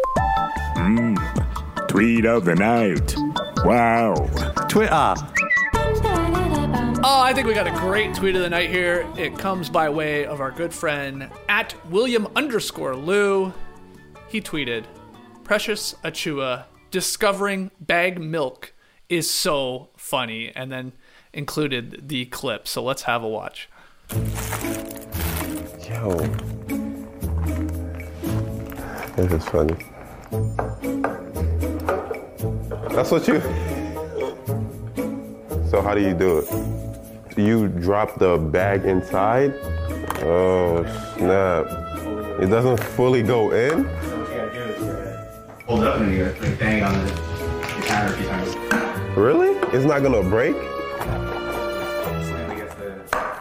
Tweet of the Night. Wow. Twitter. Oh, I think we got a great tweet of the night here. It comes by way of our good friend at William_Lou. He tweeted, Precious Achua discovering bag milk is so funny, and then included the clip. So let's have a watch. Yo. This is funny. That's what you... So how do you do it? You drop the bag inside? Oh, snap. It doesn't fully go in? What you gotta do is hold it up and you bang on the counter a few times. Really? It's not gonna break? Slam against the...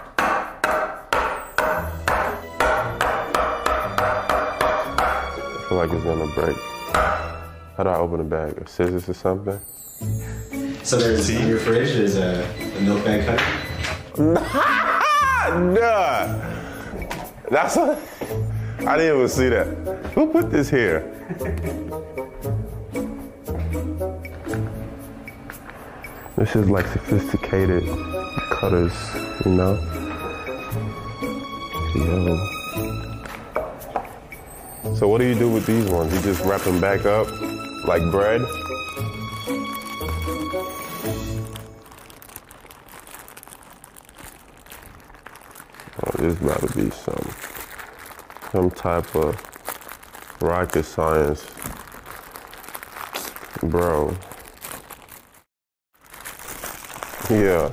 I feel like it's gonna break. How do I open the bag? A scissors or something? So there's in your fridge, there's a milk bag cutter? Nah. That's a... I didn't even see that. Who put this here? This is like sophisticated cutters, you know? Yo. So what do you do with these ones? You just wrap them back up like bread? Oh, this is about to be some type of rocket science. Bro. Yeah.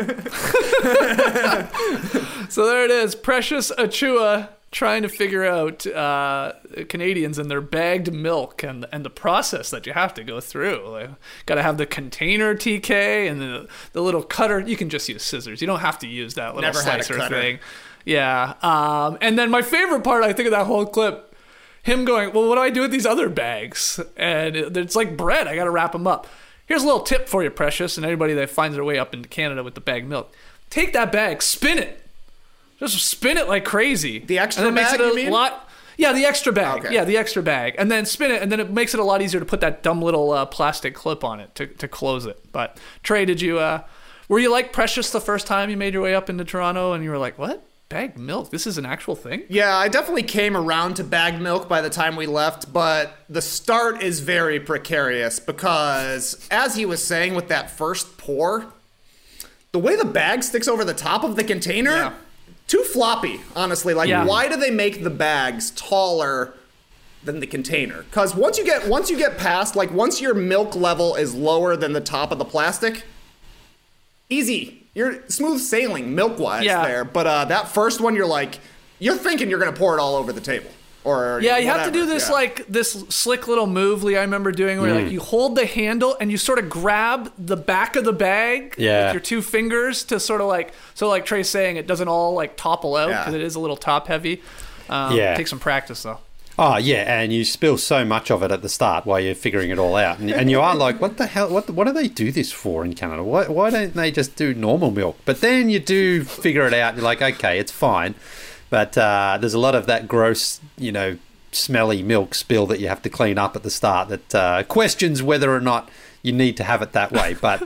So there it is. Precious Achua trying to figure out Canadians and their bagged milk and the process that you have to go through. Like, got to have the container TK and the little cutter. You can just use scissors. You don't have to use that little slicer thing. Yeah. And then my favorite part, I think, of that whole clip, him going, well, what do I do with these other bags? And it's like bread. I got to wrap them up. Here's a little tip for you, Precious, and anybody that finds their way up into Canada with the bagged milk. Take that bag, spin it. Just spin it like crazy. The extra bag, you mean? Yeah, the extra bag. Okay. Yeah, the extra bag. And then spin it, and then it makes it a lot easier to put that dumb little plastic clip on it to close it. But, Trey, did you... were you like Precious the first time you made your way up into Toronto, and you were like, what? Bagged milk? This is an actual thing? Yeah, I definitely came around to bagged milk by the time we left, but the start is very precarious because, as he was saying with that first pour, the way the bag sticks over the top of the container, too floppy, honestly. Why do they make the bags taller than the container? Because once you get past, once your milk level is lower than the top of the plastic, easy. You're smooth sailing milk-wise there, but that first one, you're thinking you're going to pour it all over the table. Or you have to do this this slick little move, Lee, I remember doing where you hold the handle and you sort of grab the back of the bag with your two fingers to sort of like Trey's saying, it doesn't all topple out because it is a little top heavy. Take some practice though. Oh, yeah, and you spill so much of it at the start while you're figuring it all out. And you are like, what the hell, what do they do this for in Canada? Why don't they just do normal milk? But then you do figure it out, and you're like, okay, it's fine. But there's a lot of that gross, smelly milk spill that you have to clean up at the start that questions whether or not you need to have it that way. But,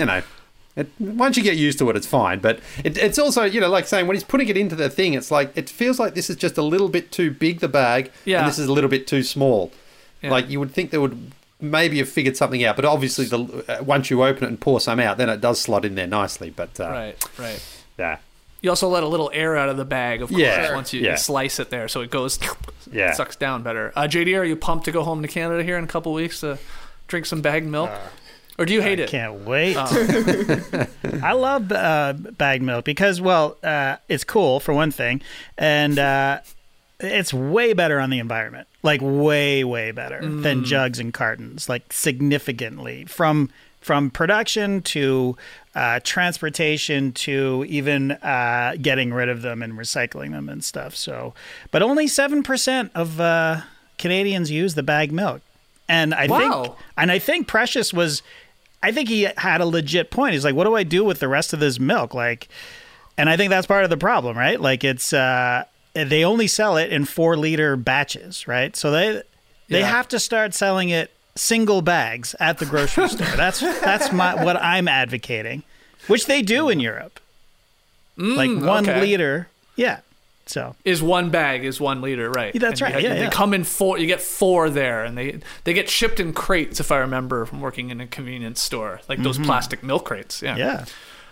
once you get used to it, it's fine. But it's also, like saying when he's putting it into the thing, it's like it feels like this is just a little bit too big, the bag, and this is a little bit too small. Yeah. Like you would think they would maybe have figured something out, but obviously once you open it and pour some out, then it does slot in there nicely. But right. Yeah. You also let a little air out of the bag, of course, once you slice it there, so it goes, sucks down better. JD, are you pumped to go home to Canada here in a couple weeks to drink some bagged milk? Or do you hate it? Can't wait. I love bagged milk because, it's cool for one thing, and it's way better on the environment. Like way, way better than jugs and cartons. Like significantly from production to transportation to even getting rid of them and recycling them and stuff. So, but only 7% of Canadians use the bagged milk, and I think Precious was. I think he had a legit point. He's like, what do I do with the rest of this milk? Like, and I think that's part of the problem, right? Like it's, they only sell it in 4-liter batches, right? So they have to start selling it single bags at the grocery store. That's what I'm advocating, which they do in Europe. Like 1 liter. Yeah. So is 1 bag is 1 liter, right? That's right. They come in 4. You get 4 there, and they get shipped in crates. If I remember from working in a convenience store, like those plastic milk crates. Yeah.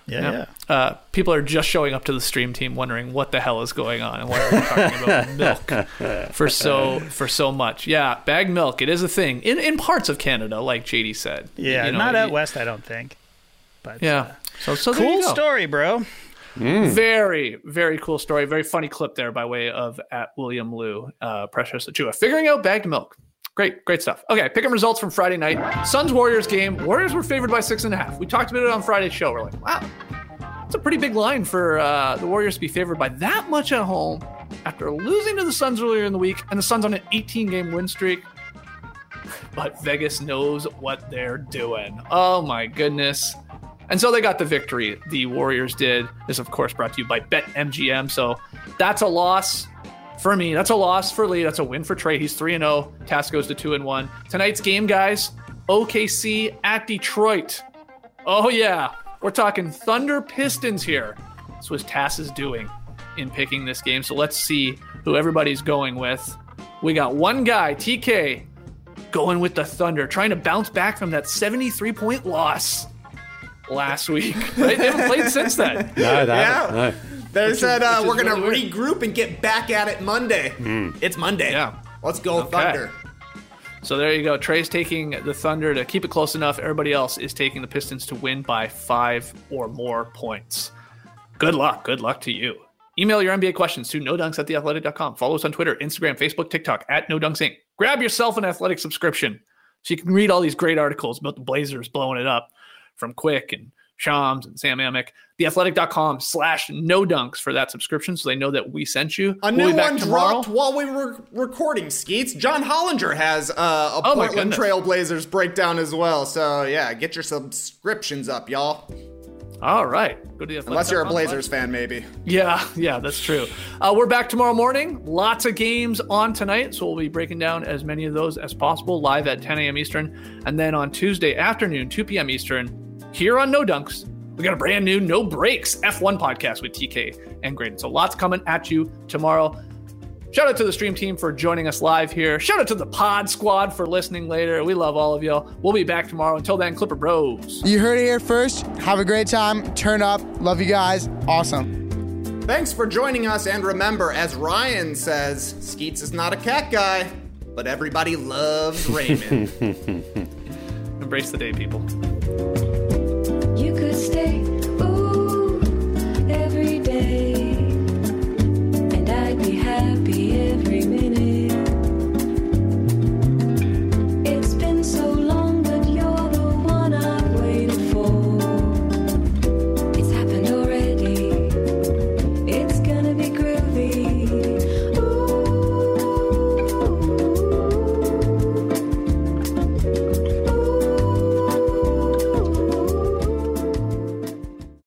People are just showing up to the stream team wondering what the hell is going on and why are we talking about milk for so much. Yeah, bagged milk. It is a thing in parts of Canada, like JD said. Yeah, not out west, I don't think. But yeah, so cool there you go. Story, bro. Very, very cool story. Very funny clip there by way of @WilliamLou, Precious Achiuwa. Figuring out bagged milk. Great stuff. Okay, pick 'em results from Friday night. Suns-Warriors game. Warriors were favored by 6.5. We talked about it on Friday's show. We're like, wow, that's a pretty big line for the Warriors to be favored by that much at home after losing to the Suns earlier in the week, and the Suns on an 18-game win streak. But Vegas knows what they're doing. Oh my goodness. And so they got the victory. The Warriors did. This, of course, brought to you by BetMGM. So that's a loss for me. That's a loss for Lee. That's a win for Trey. He's 3-0. Tass goes to 2-1. Tonight's game, guys, OKC at Detroit. Oh, yeah. We're talking Thunder Pistons here. This was Tass's doing in picking this game. So let's see who everybody's going with. We got one guy, TK, going with the Thunder, trying to bounce back from that 73-point loss last week. Right? They haven't played since then. No. They said we're going to regroup and get back at it Monday. It's Monday. Yeah. Let's go Thunder. So there you go. Trey's taking the Thunder to keep it close enough. Everybody else is taking the Pistons to win by 5 or more points. Good luck. Good luck to you. Email your NBA questions to nodunks@theathletic.com. Follow us on Twitter, Instagram, Facebook, TikTok @NoDunksInc. Grab yourself an Athletic subscription so you can read all these great articles about the Blazers blowing it up from Quick and Shams and Sam Amick. Theathletic.com/NoDunks for that subscription so they know that we sent you. A new one dropped while we were recording, Skeets. John Hollinger has a Portland Trail Blazers breakdown as well. So, yeah, get your subscriptions up, y'all. All right. Go to the Unless you're a Blazers fan, maybe. Yeah, that's true. We're back tomorrow morning. Lots of games on tonight, so we'll be breaking down as many of those as possible live at 10 a.m. Eastern. And then on Tuesday afternoon, 2 p.m. Eastern, here on No Dunks, we got a brand new No Breaks F1 podcast with TK and Graydon. So lots coming at you tomorrow. Shout out to the stream team for joining us live here. Shout out to the pod squad for listening later. We love all of y'all. We'll be back tomorrow. Until then, Clipper Bros. You heard it here first. Have a great time. Turn up. Love you guys. Awesome. Thanks for joining us. And remember, as Ryan says, Skeets is not a cat guy, but everybody loves Raymond. Embrace the day, people. You could stay